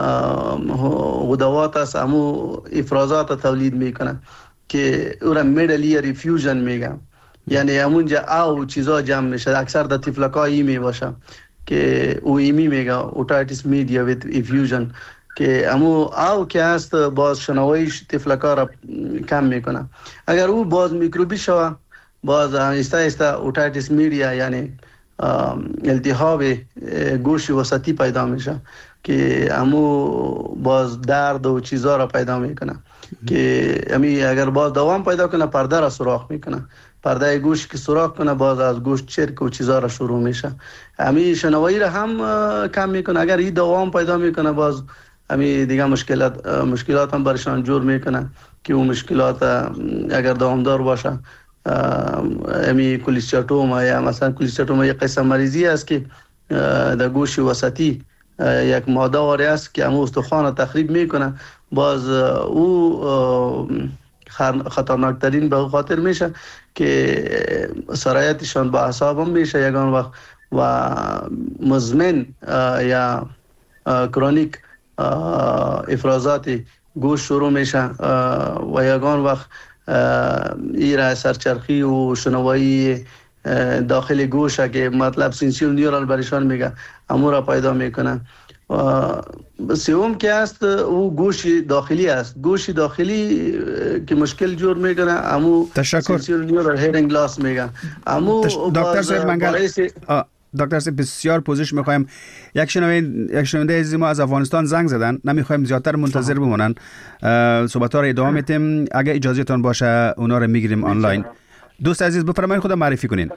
غدوات است همو افرازات تولید میکنه که اون را میدل ایر افیوژن میگن، یعنی همونجا او چیزا جمع میشه. اکثر در تفلکا ای می باشه که او ایمی میگه اوتایتیس میدیا ویت افیوژن که همو او که هست باز شنوایش تفلکا را کم میکنه. اگر او باز میکروبی شوه باز آهسته آهسته اوتایتیس میدیا یعنی التهاب گوش وسطی پیدا میشه که همو باز درد و چیزا را پیدا میکنه که امی اگر باز دوام پیدا کنه پرده را سوراخ میکنه. پرده گوش که سوراخ کنه باز از گوش چرک و چیزا را شروع میشه. امی شنوایی را هم کم میکنه. اگر این دوام پیدا میکنه باز امی دیگه مشکلات هم برشان جور میکنه که اون مشکلات اگر دوامدار باشه امی کولیستاتوما یا مثلا کولیستاتوما یک قسم مریضی است که در گوش وسطی یک ماده واری است که همون استخوان تخریب میکنه. باز او خطرناک ترین به خاطر میشه که سرایتشان با اعصاب هم میشه یگان وقت و مزمن یا کرونیک افرازات گوش شروع میشه و یگان وقت ایره سرچرخی و شنوایی داخل گوش که مطلب سینسیل نیورال برشان میگه امور را پیدا میکنه. سوم که است او گوش داخلی است. گوش داخلی که مشکل جور میکنه امو سینسیل نیورال هیرینگ لاس میگه. امو دکتر صاحب منگل دکتر صاحب بسیار پوزش میخوایم. یک شنونده عزیز ما از افغانستان زنگ زدن، نمیخوایم زیادتر منتظر بمونن، صحبت‌ها را ادامه میدیم. اگه اجازهتون باشه اونا رو میگیریم آنلاین. دوست عزیز بفرمایید خود معرفی کنین.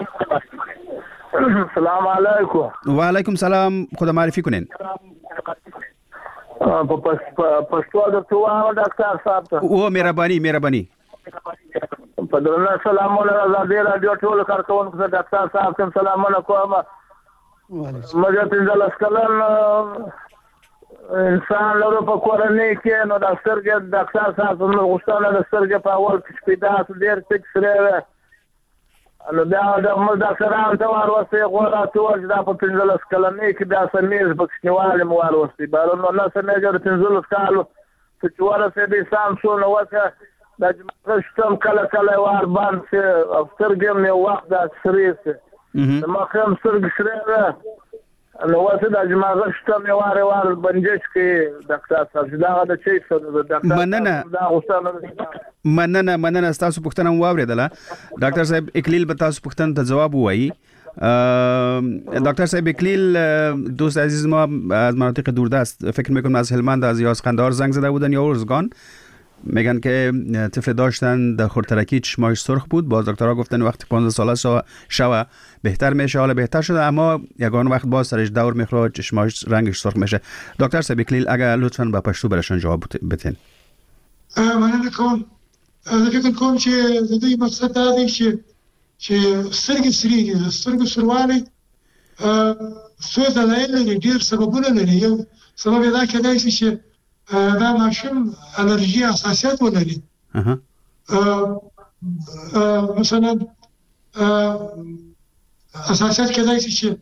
سلام علیکم. و علیکم سلام، خود معرفی کنین. پښتو د تو ډاکټر صاحب ته او مهرباني په درنه سلامونه زړه رادیو ټول کارکونکو ته ډاکټر صاحب ته سلامونه کوم. مګر پنځه کلن انسان له په کورنۍ کې نو ډاکټر صاحب نو غوښتنه د سترګې په اول کې پیدا ډېر ټیک سره نو بیا د ډاکټرانو ته ورسې غوړه ټول دا په 15 کلنۍ کې بیا سمیز بکشنیواله مو ورسې بارونو نه سمېږي 15 کالو چې ورسې به سام شو نو وکړه د جمعشتم کله وار باندې افسرګم یو وخت د سریسه د مخم سرګ سره نو واسه د جمعشتم یو وار بنجش کې ډاکټر صاحب دا د چي څه د ډاکټر دا غوښتنه مننه تاسو پوښتنه واوریدله. ډاکټر صاحب اکلیل به تاسو پوښتنه ته جواب وایي. دکتر صاحب اکلیل دوست عزیز ما از مناطق دوردست، فکر میکنم از هلمند، از یازقندار زنگ زده بودن یا ارزگان، میگن که طفل داشتن در خردترکی چشماش سرخ بود. باز دکترها گفتن وقتی 15 ساله شوه بهتر میشه، حالا بهتر شده اما یگان وقت باز سرش دور میخوره چشماش رنگش سرخ میشه. دکتر صاحب اکلیل اگر لطفاً با پشتو برشان جواب بتین. مننه کوم. زه فکر کوم چې د دې مقصد دا دی چې سترګې سری دي. سترګو سروالی څو دلایل لري، ډېر سببونه لري. یو سبب دا کېدای شي چې دا ماشوم الرجی حساسیت ولري. مثلا حساسیت کېدای شي چې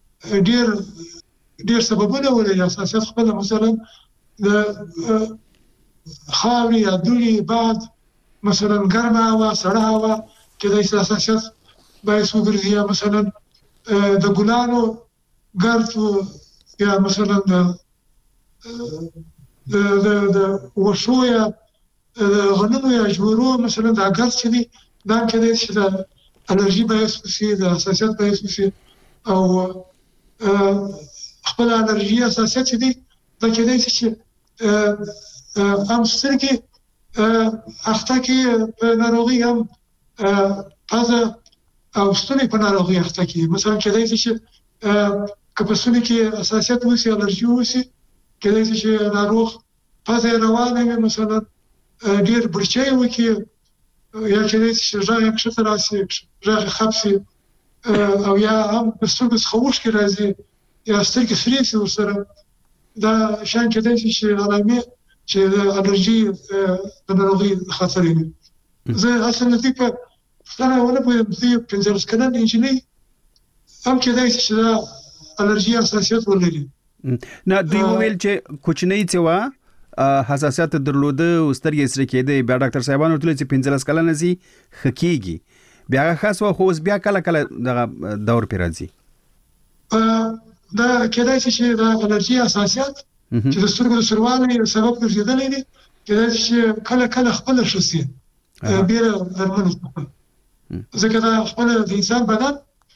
ډېر سببونه ولري. حساسیت خپل مثلا د خاورې یا دوړې، باد، مثلا ګرمه هوا، سړه هوا کېدای شي حساسیت باعث وګرځي. مثلا د ګلانو ګرد یا مثلا د وښو یا غنمو یا جوړو مثلا دا ګرد چې دي دا کېدای شي د الرجي باعث وشي، د حساسیت باعث وشي. او خپل الرجي حساسیت چې دي دا کېدای شي چې هم سترګې اخته کې په ناروغي، هم پزه او ستوني په ناروغي اخته کې. مثلا کېدای شي چې که په ستوني کې حساسیت وشي، الرجي وشي، کېدای شي چې ناروغ پزه روانه وي، مثلا ډېر برچی وکړي، یا کېدای شي چې غږ یې کښته راشي، غږ یې خف شي، او یا هم په سترګو څخه اوښکې راځي یا سترګې سرې شي ورسره. دا شیان کېدای شي چې علامې چې د الرجي د ناروغي خطر وي. زه اصلا د دې په انا ولا بده بنزرس کلن انجینی هم کېدای شي چې دا الرجی حساسیت ولري. نه دوی ویل چې کوچنی څه و حساسیت درلوده او سترګې سره کېده. بیا ډاکټر صاحبانو ورته چې 15 کلن سي خکېږي بیا خاص و خو بیا کله کله د دور پر راځي. دا کېدای شي چې دا الرجی حساسیت چې د سترګو د سروالي سبب ګرځېدلی دی کېدای شي کله کله خپل شخصي بیا درمل ځکه دا خپل د انسان بدن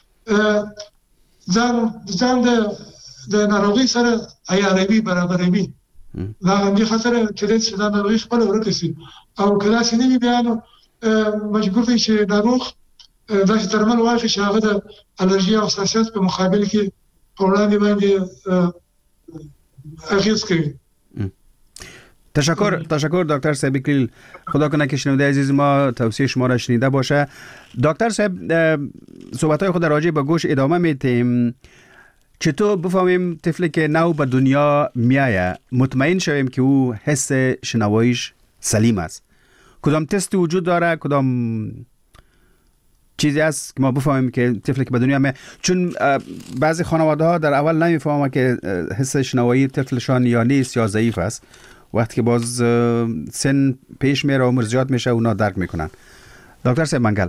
ځان د ناروغي سره عیاروي برابروي. دا هم دي خطر چې دا ناروغي خپل ورکه سي او کله چې نه بیا نو مجبور دي چې ناروغ داسې درمل واخلي چې هغه د الرجي او حساسیت په مقابل کې په وړاندې باندې اغیز کوي. تشکر دکتر صاحب کلیل. خدا کنه که شنونده عزیز ما توصیه شما را شنیده باشه. دکتر صاحب صحبت‌های خود راجع به گوش ادامه میدیم. چطور بفهمیم طفلی که نو به دنیا میایه مطمئن شویم که او حس شنواییش سلیم است؟ کدام تست وجود داره؟ کدام چیزی است که ما بفهمیم که طفلی که به دنیا میایه؟ چون بعضی خانواده ها در اول نمیفهمن که حس شنوایی طفلشان یا نیست یا ضعیف است. وقتی که باز سن پیش میره و عمر زیاد میشه اونا درک میکنن. دکتر صاحب منگل.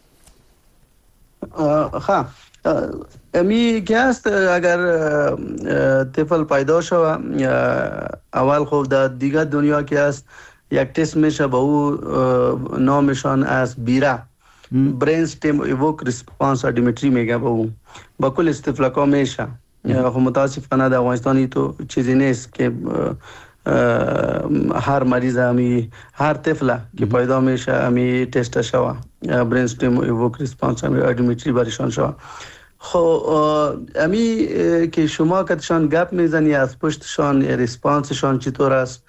امی که است اگر طفل پیدا شود اول خوب در دیگر دنیا که است یک تست میشه با او نامشان از بیرا برین ستیم ایوک ریسپانس آدیومتری میگه با او با کل استفلاکا میشه. خب متاسفانه در افغانستانی تو چیزی نیست که هر مریض همی هر طفل که پیدا میشه همی تست شوه برین ستیم ایوک ریسپانس آدیومتری برشان شوه. خب امی که شما کتشان گپ میزنی از پشتشان ریسپانسشان چطور است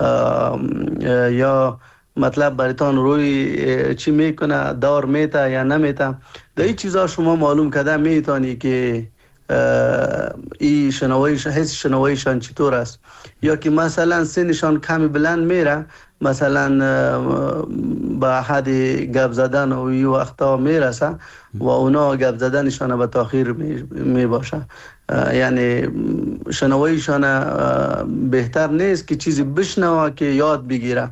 یا مطلب براتون روی چی میکنه دور میته یا نمیته در این چیزا شما معلوم کرده میتونی که این شنواییش حس شنواییشان چطور است یا که مثلا سنشان کمی بلند میره مثلا با حد گپ زدن و این وقتا میرسه و اونا گپ زدنشان به تاخیر می باشه. یعنی شنواییشان بهتر نیست که چیزی بشنوه که یاد بگیره.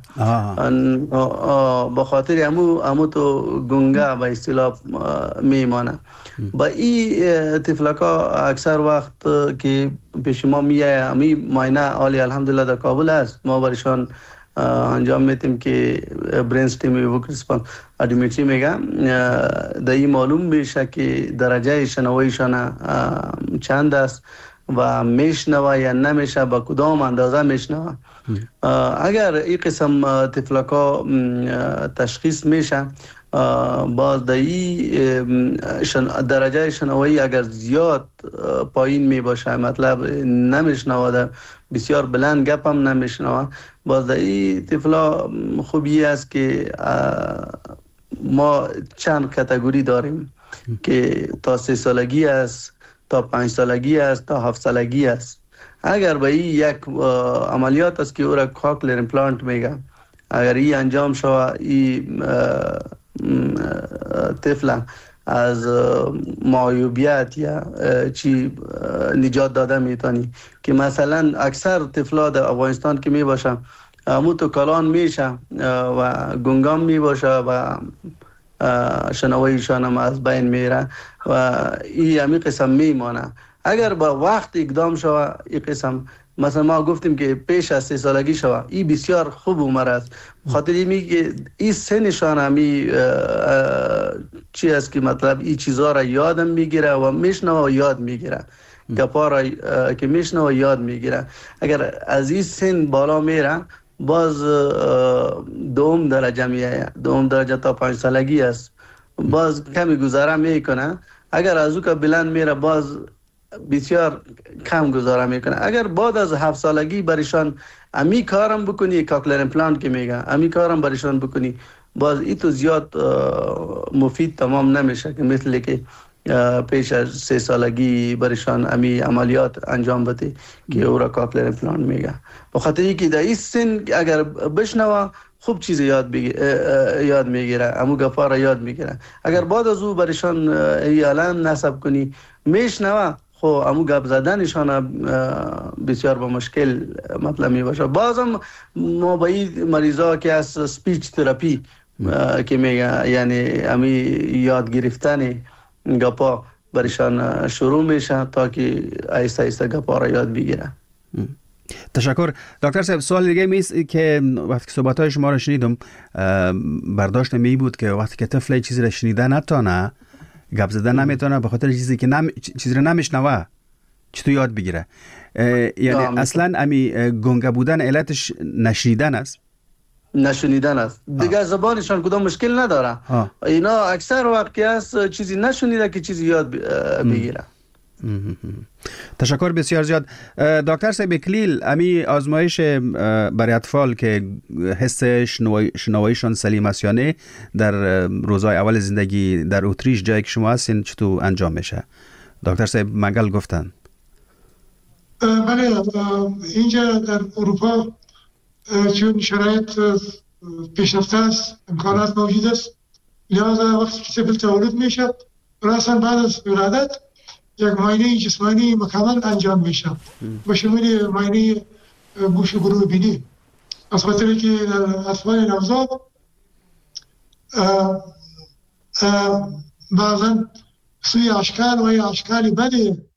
با خاطر امو تو گنگه به اصطلاح میمانه. با این طفلکا اکثر وقت که پیش ما میایه امی ماینه عالی الحمدلله در کابل است ما برشان انجام میتیم که برین ستیم ایوک ریسپانس آدیومتری میگه در این معلوم میشه که درجه شنواییشان چند است و میشنوه یا نمیشه با کدام اندازه میشنوه. اگر این قسم طفلکا تشخیص میشه باز در این درجه شنوایی اگر زیاد پایین می باشه مطلب نمیشنوه بسیار بلند گپ هم نمیشنوه باز در این طفلا خوبی است که ما چند کاتگوری داریم که تا 3 سالگی است تا 5 سالگی است تا 7 سالگی است. اگر به این یک عملیات است که او را کاکلر امپلانت میگه اگر این انجام شود این طفل از معیوبیت یا چی نجات داده میتونی که مثلا اکثر طفلا در افغانستان که می باشه همون تو کلان میشه و گنگام می باشه و شنواییشان هم از بین میره و این همی قسم میمانه. اگر با وقت اقدام شود این قسم مثلا ما گفتیم که پیش از 3 سالگی شود این بسیار خوب عمر است خاطر میگه این سنشان همی چی است که مطلب این چیزها را یادم میگیره و میشنوه و یاد میگیره گپا را که میشنوه و یاد میگیره. اگر از این سن بالا میره باز دوم درجه میایه دوم درجه تا 5 سالگی است باز کمی گذاره میکنه. اگر از او که بلند میره باز بسیار کم گذاره میکنه. اگر بعد از 7 سالگی برشان امی کارم بکنی کاکلر امپلانت که میگه امی کارم برشان بکنی باز این تو زیاد مفید تمام نمیشه که مثل که پیش از 3 سالگی برشان امی عملیات انجام بده که او را کاکلر امپلانت میگه. بخاطر اینکه در این سن اگر بشنوه خوب چیز یاد میگیره، امو گپا را یاد میگیره. اگر بعد از او برشان علم نصب کنی میشنوه، خب امو گپ زدنشان بسیار با مشکل مطلب می باشه. بازم ما با این مریضا که از سپیچ تراپی که میگه، یعنی امی یاد گرفتن گپا برشان شروع میشه تا که آهسته آهسته گپا را یاد بگیره. تشکر دکتر صاحب. سوال دیگه میست که وقتی که صحبت‌های شما را شنیدم برداشت می بود که وقتی که طفل چیزی را شنیده نتونه، گپ زدن نمیتونه، به خاطر چیزی که چیزی را نمیشنوه چطور یاد بگیره؟ یعنی اصلا امی گنگه بودن علتش نشنیدن است؟ نشنیدن است دیگه. زبانشان کدام مشکل نداره. اینا اکثر وقت که است چیزی نشنیده که چیزی یاد بگیره. تشکر بسیار زیاد. دکتر صاحب اکلیل، امی آزمایش برای اطفال که حس شنواییشان سلیم است یا نه در روزهای اول زندگی در اتریش جایی که شما هستین چطور انجام میشه؟ دکتر صاحب منگل گفتن. بله، اینجا در اروپا چون شرایط پیشرفته است، امکانات موجود است، لذا وقتی که طفل تولد میشه راسا بعد از ولادت یک معاینه جسمانی مکمل انجام میشه به شمول معاینه گوش و گروه بینی. از خاطر که اطفال نوزاد بعضا سوی اشکال و یا اشکال بد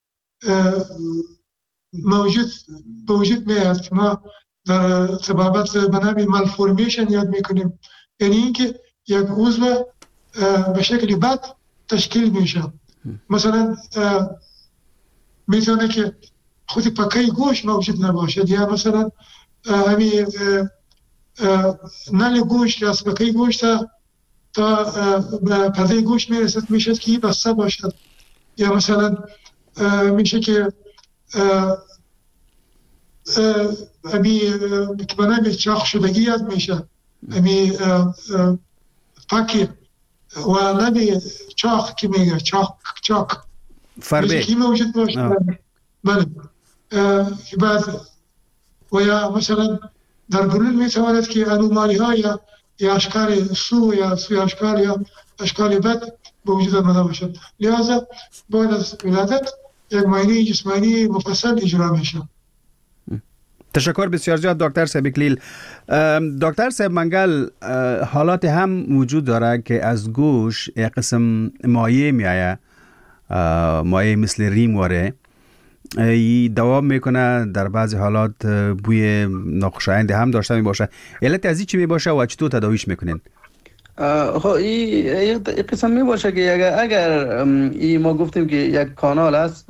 موجود میاد که ما در طبابت به نام مالفورمیشن یاد میکنیم، یعنی اینکه یک عضو به شکل بد تشکیل میشه. مثلا میتونه که خود پکه گوش موجود نباشد، یا مثلا همین نل گوش که از پکه گوش تا پرده گوش میرسد میشد که بسته باشد، یا مثلا میشه که امی که به نام چاق شدگی یاد میشه، امی پاکی و نمی چاق که میگه چاق فربه که موجود باشه. بله. بعد و یا مثلا در گلول میتواند که انومالی ها یا اشکال سو یا سوی اشکال یا اشکال بد به وجود آمده باشد. لذا بعد از ولادت یک معاینه جسمانی مفصل اجرا میشه. تشکر بسیار زیاد دکتر صاحب اکلیل. دکتر صاحب منگل، حالات هم وجود داره که از گوش یک قسم مایع میآید، مایع مثل ریم واره، دوام میکنه، در بعضی حالات بوی ناخوشایند هم داشته می باشه. علت از این چی می باشه و چطور تداویش میکنین؟ خب این قسم می باشه که اگر ما گفتیم که یک کانال است،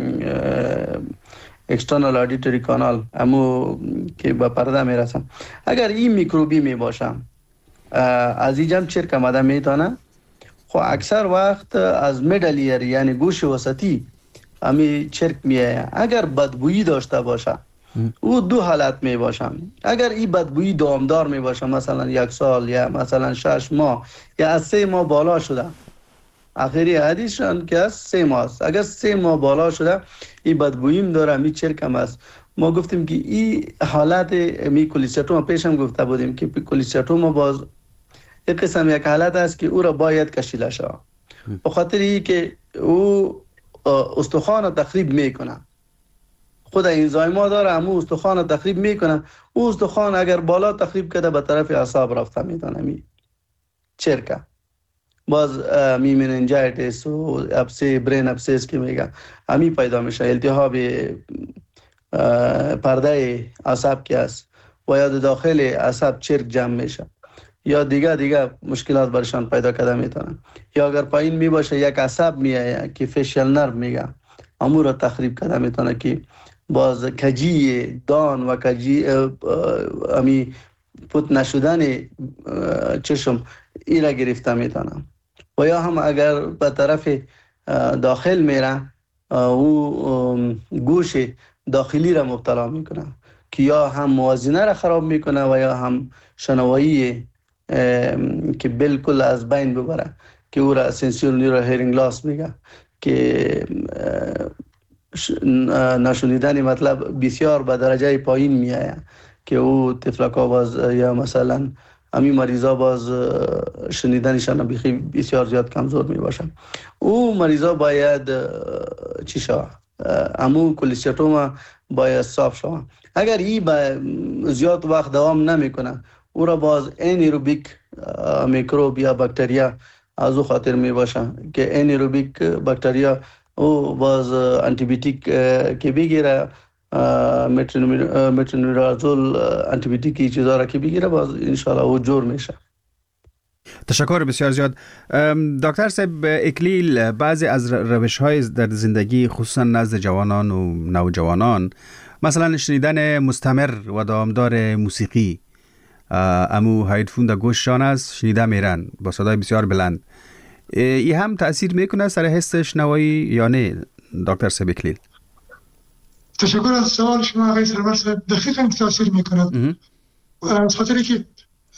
اکسترنال آدیتوری کانال، امو که با پرده میرسم، اگر این میکروبی می باشه از اینجا چرک آمده میتونه، خب اکثر وقت از میدل ایر یعنی گوش وسطی امی چرک میایه. اگر بدبویی داشته باشه او دو حالت می باشه. اگر این بدبویی دامدار می باشه، مثلا 1 سال یا مثلا 6 ماه یا از 3 ماه بالا شده، آخری حدیثشان که از 3 ماه است، اگر 3 ماه بالا شده این بدبوییم داره، می چرکم است. ما گفتیم که این حالت می کولیسیتوما، پیشم گفته بودیم که کولیسیتوما باز یک قسم یک حالت است که او را باید کشیده شود، به خاطر ای که او استخوان تخریب میکنه. خود انزایما داره، همو استخوان تخریب میکنه. او استخوان اگر بالا تخریب کرده به طرف اعصاب رفته میتونه می چرکه. باز می مننجایتس و ابسه برین ابسس که میگه همی پیدا میشه، التهاب پرده اعصاب که است و یا داخل اعصاب چرک جمع میشه، یا دیگه مشکلات برشان پیدا کرده میتونن. یا اگر پایین می باشه یک عصب میایه که فیشل نرو میگه، امور را تخریب کرده میتونه که باز کجی دان و کجی امی پوت نشدن چشم ایرا گرفته میتونه. و یا هم اگر به طرف داخل میره او گوش داخلی را مبتلا میکنه که یا هم موازنه را خراب میکنه و یا هم شنوایی که بالکل از بین ببره، که او را سنسیول نیورو هیرینگ لاس میگه، که نشنیدن مطلب بسیار به درجه پایین میایه، که او طفلک باز یا مثلا همین مریضا باز شنیدنشان بسیار زیاد کمزور می باشن. او مریضا باید چی شود؟ امو کلستروما باید صاف شود. اگر این زیاد وقت دوام نمیکنه او را باز انیروبیک میکروب یا باکتریا از او خاطر می باشه که انیروبیک باکتریا او باز آنتی بیوتیک که بگیره، مترونیدازول آنتی بیوتیکی چیزا را که بگیره باز انشالله او جور میشه. تشکر بسیار زیاد. دکتر صاحب اکلیل، بعضی از روش‌های در زندگی خصوصا نزد جوانان و نوجوانان، مثلا شنیدن مستمر و دامدار موسیقی، امو هایدفون در گوششان است، شنیده میرن با صدای بسیار بلند، این هم تأثیر میکنه سر حس شنوایی یا نه دکتر صاحب اکلیل؟ تشکر از سوال شما آقای سرور صاحب. دقیقاً تاثیر میکنه، از خاطری که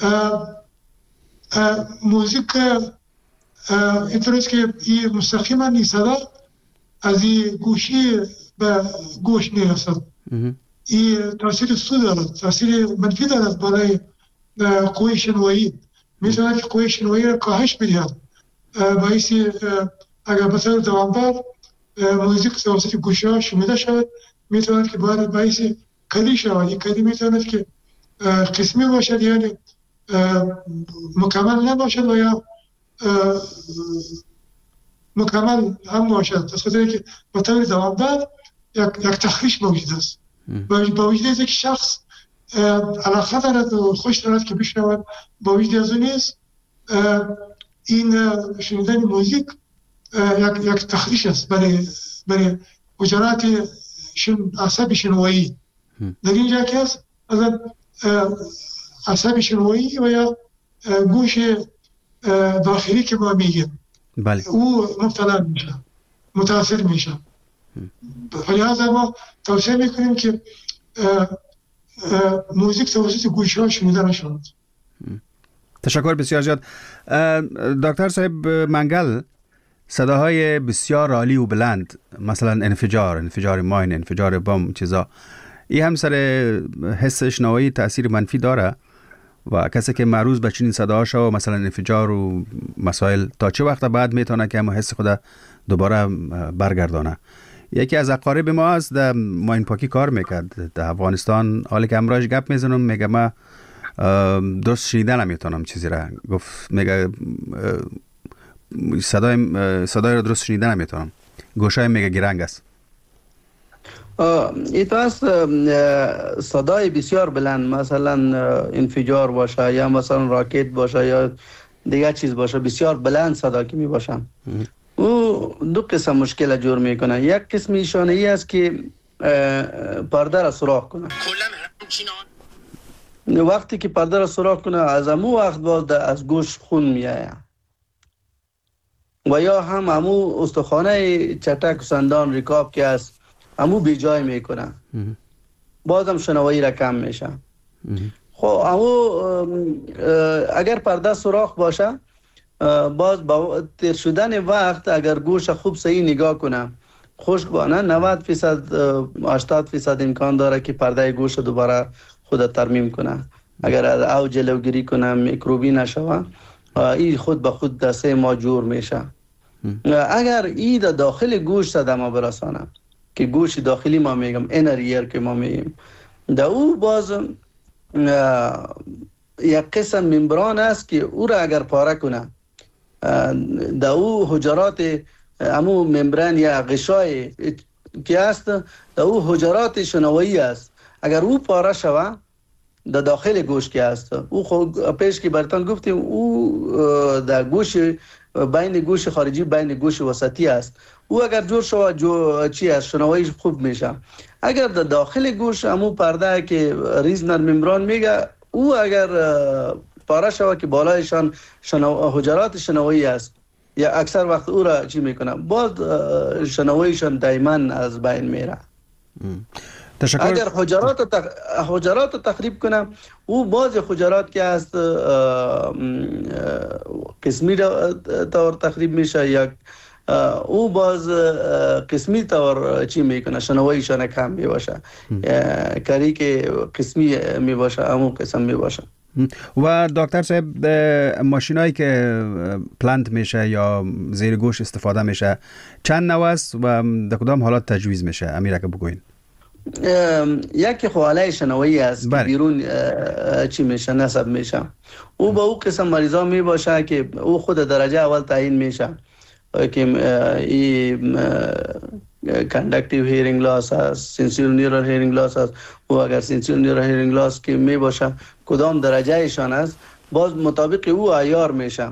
موزیک اینطوریست که این مستقیما این صدا از این گوشی به گوش میرسد. این تاثیر سو دارد، تاثیر منفی دارد بالای قوی شنوایی. میتواند که قوی شنوایی را کاهش بدهد. باعثی اگر بسیار دوامدار موزیک توسط گوشی ها شنیده شود، میتواند که باعثی کلی شود. این کلی میتواند که قسمی باشد، یعنی مکمل نباشد و یا مکمل هم باشد، از خاطر که با طور دوامدار یک تخریش موجود است. با وجود از یک شخص علاقه دارد و خوش دارد که بشنود، با وجود از اون نیست این شنیدن موزیک یک تخریش است برای حجرات عصب شنوایی. در اینجا که است از عصب شنوایی و یا گوش داخلی که ما میگیم، بله، او مبتلا میشه، متاثر میشه. لذا ما توصیه میکنیم که موزیک توسط گوش ها شنیده نشود. تشکر بسیار زیاد. دکتر صاحب منگل، صداهای بسیار عالی و بلند، مثلا انفجار ماین، انفجار بم، چیزا، این هم سر حس شنوایی تأثیر منفی داره و کسی که معروض به چنین صداهاشه و مثلا انفجار و مسائل، تا چه وقت بعد میتونه که همون حس خود دوباره برگردانه؟ یکی از اقارب ما است در ماین پاکی کار میکرد در افغانستان، حالی که امراش گپ میزنم میگه من درست شنیده نمیتونم چیزی را، گفت میگه صدای را درست شنیده نمیتونم، گوشای میگه گرنگ است. ایت است صدای بسیار بلند، مثلا انفجار باشه یا مثلا راکت باشه یا دیگه چیز باشه، بسیار بلند صدا که می باشه، او دو قسم مشکل جور میکنه. یک قسمیشان ای است که پرده را سوراخ کنه. وقتی که پرده را سوراخ کنه از امو وقت بعد از گوش خون میآید و یا هم امو استخوانه چټک سندان رکاب که است امو بی جای میکنه، بازم شنوایی را کم میشه. خب امو اگر پرده سوراخ باشه باز با تیر شدن وقت اگر گوش خوب صحیح نگاه کنه، خشک بانه 90% 80% امکان داره که پرده گوش دوباره خود ترمیم کنه. اگر از او جلوگیری کنه میکروبی نشوه، این خود به خود در 3 ماه جور میشه. اگر این داخل گوش صدمه برسانه که گوش داخلی ما میگم اینر ایر که ما میگیم، در او باز یک قسم ممبران است که او را اگر پاره کنه، در او حجرات امو ممبران یا غشای که است در او حجرات شنوایی است، اگر او پاره شوه در داخل گوش که است، او خود پیش که برتان گفتیم او در گوش بین گوش خارجی بین گوش وسطی است، او اگر جور شوه چی است شنوایی خوب میشه. اگر در داخل گوش امو پرده که ریزنر ممبران میگه، او اگر پاره شوه که بالایشان حجرات شنوایی است یا اکثر وقت او را چی میکنه، باز شنواییشان دائما از بین میره. تشکر. اگر حجرات تخریب کنه، او باز حجرات که است قسمی طور تخریب میشه یا او باز قسمی طور چی میکنه، شنواییشان کم میباشه، کاری که قسمی میباشه امو قسم میباشه. و دکتر صاحب ماشینایی که پلانت میشه یا زیر گوش استفاده میشه چند نوع است و در کدام حالات تجویز میشه؟ امیر که بگوین. یکی خواله شنوایی است که بیرون چی میشه نصب میشه. او با او قسم مریضا می باشه که او خود درجه اول تعیین میشه که این کاندکتیو هیرینگ لاس هست، سنسوری نیورال هیرینگ لاس هست و اگر سنسوری نیورال هیرینگ لاس که می باشه کدام درجه ایشان است باز مطابق او عیار میشه.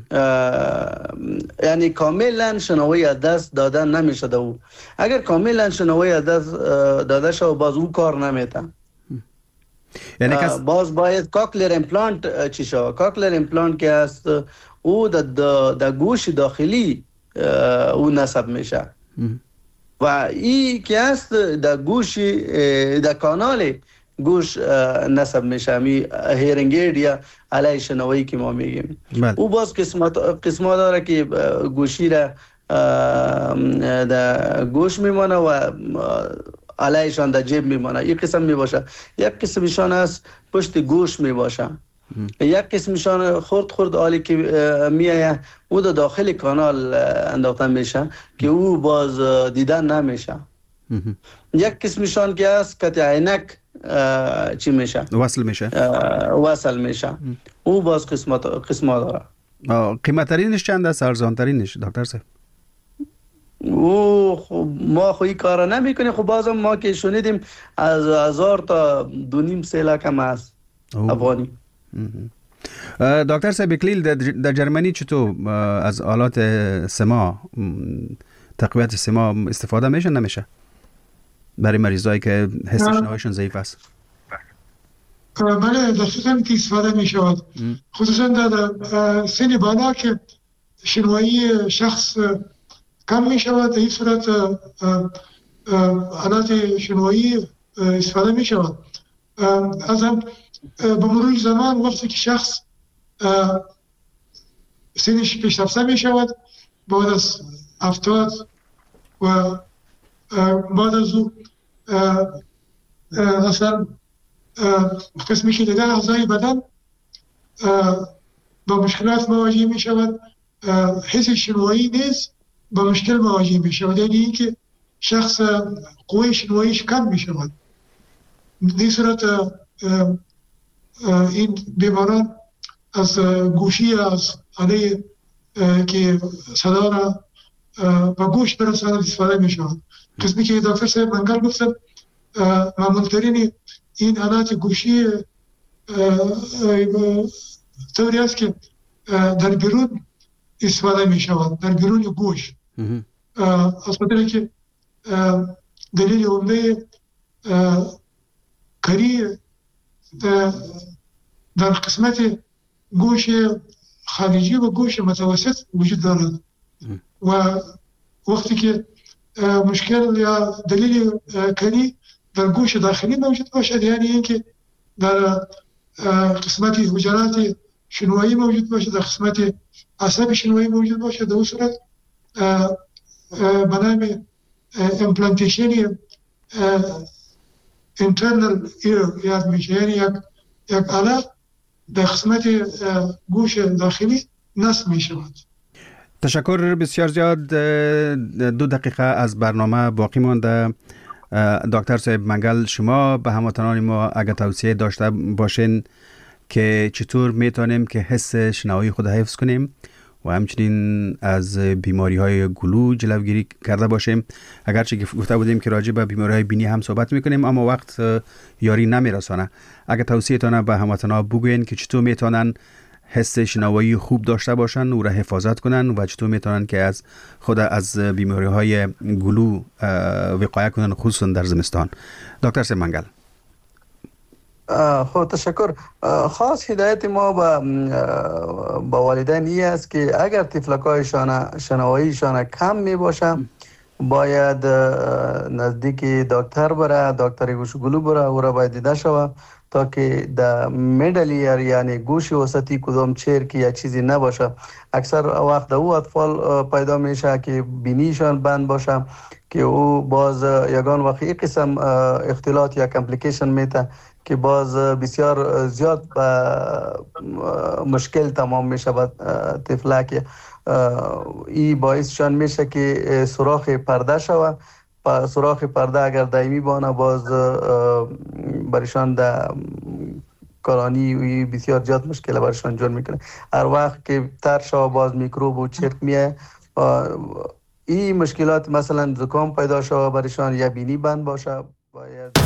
یعنی کاملا شنوایی از دست داده نمیشه ده او. اگر کاملا شنوایی از دست داده شد باز او کار نمیته. یعنی باز باید کاکلر امپلانت چی شود. کاکلر امپلانت که است او در گوش داخلی او نصب میشه و این که است در گوش در کانال گوش نصب میشه. می هیرینگ اید یا علیه شنوایی که ما میگیم. او باز قسمت داره که گوشی را در گوش میمانه و علیهشان در جیب میمانه. این قسم میباشه. یک قسمشان است پشت گوش میباشه. یک قسمشان خرد حالی که میایه او در داخل کانال انداخته میشه که او باز دیدن نمیشه. یک قسمشان که است که عینک چی میشه؟ وصل میشه. او باز قسمت داره. قیمت ترینش چند است؟ ارزان ترینش دکتر صاحب؟ او ما خوی کارا نمی کنیم. خب بازم ما که شنیدیم از 1000 تا 2.5-3 لک هم است افغانی. دکتر صاحب اکلیل در جرمنی چطور از آلات سما تقویت سما استفاده میشه نمیشه برای مریضایی که حس شنواییشون ضعیف است؟ بله دقیقاً که استفاده می شود، خصوصا در سن بالا که شنوایی شخص کم می شود. در این صورت آلات شنوایی استفاده می شود. از هم به مرور زمان وقتی که شخص سنش پیشرفته می شود بعد از 70 و بعد از او اصلا قسمی که دیگر اعضای بدن با مشکلات مواجه می شود. حس شنوایی نیز با مشکل مواجه می شود، یعنی اینکه شخص قوه شنواییش کم می شود. در صورت این بیماران از گوشی از علیه که صدا را با گوش برساند استفاده می شود. قسمی که دکتر صاحب منگل گفتن معمولترین این آلات گوشی طوری است که در بیرون استفاده می شود، در بیرون گوش. از خاطر که دلیل عمده کری در قسمت گوش خارجی و گوش متوسط وجود دارد و وقتی که مشکل یا دلیل کری در گوش داخلی موجود باشد، یعنی اینکه در قسمت حجرات شنوایی موجود باشد، در قسمت عصب شنوایی موجود باشد، در اون صورت به نام امپلانتیشن internal ear یاد میشه، یعنی یک آله در قسمت گوش داخلی نصب می شود. تشکر بسیار زیاد. 2 دقیقه از برنامه باقی مانده. دکتر صاحب منگل، شما به هموطنان ما اگر توصیه داشته باشین که چطور میتونیم که حس شنوایی خود حفظ کنیم و همچنین از بیماری های گلو جلوگیری کرده باشیم. اگرچه گفته بودیم که راجع به بیماری های بینی هم صحبت میکنیم اما وقت یاری نمیرسانه. اگر توصیه تانه به هموطنان بگوین که چطور میتونن حس شنوایی خوب داشته باشن و را حفاظت کنن و چطور میتونن که از خود از بیماری های گلو وقایه کنن، خصوصا در زمستان. دکتر صاحب منگل. خب تشکر. خاص هدایت ما با والدین این است که اگر طفلکایشان شنواییشان کم می باشه باید نزدیک دکتر بره، دکتر گوشگلو بره، او را باید دیده شوه تا که در میدل ایر یعنی گوش وسطی کدام چیر که یا چیزی نباشه. اکثر وقت او اطفال پیدا میشه که بینیشان بند باشه که او باز یگان وقتی قسم اختلاط یا کمپلیکیشن میته که باز بسیار زیاد مشکل تمام میشه به طفلک. ای باعثشان میشه که سوراخ پرده شوه. سوراخ پرده اگر دائمی بانه باز برشان در کارانی بسیار زیاد مشکل برشان جور میکنه. هر وقت که تر شوه باز میکروب و چرک میه. این مشکلات مثلا زکام پیدا شوه برشان یا بینی بند باشه باید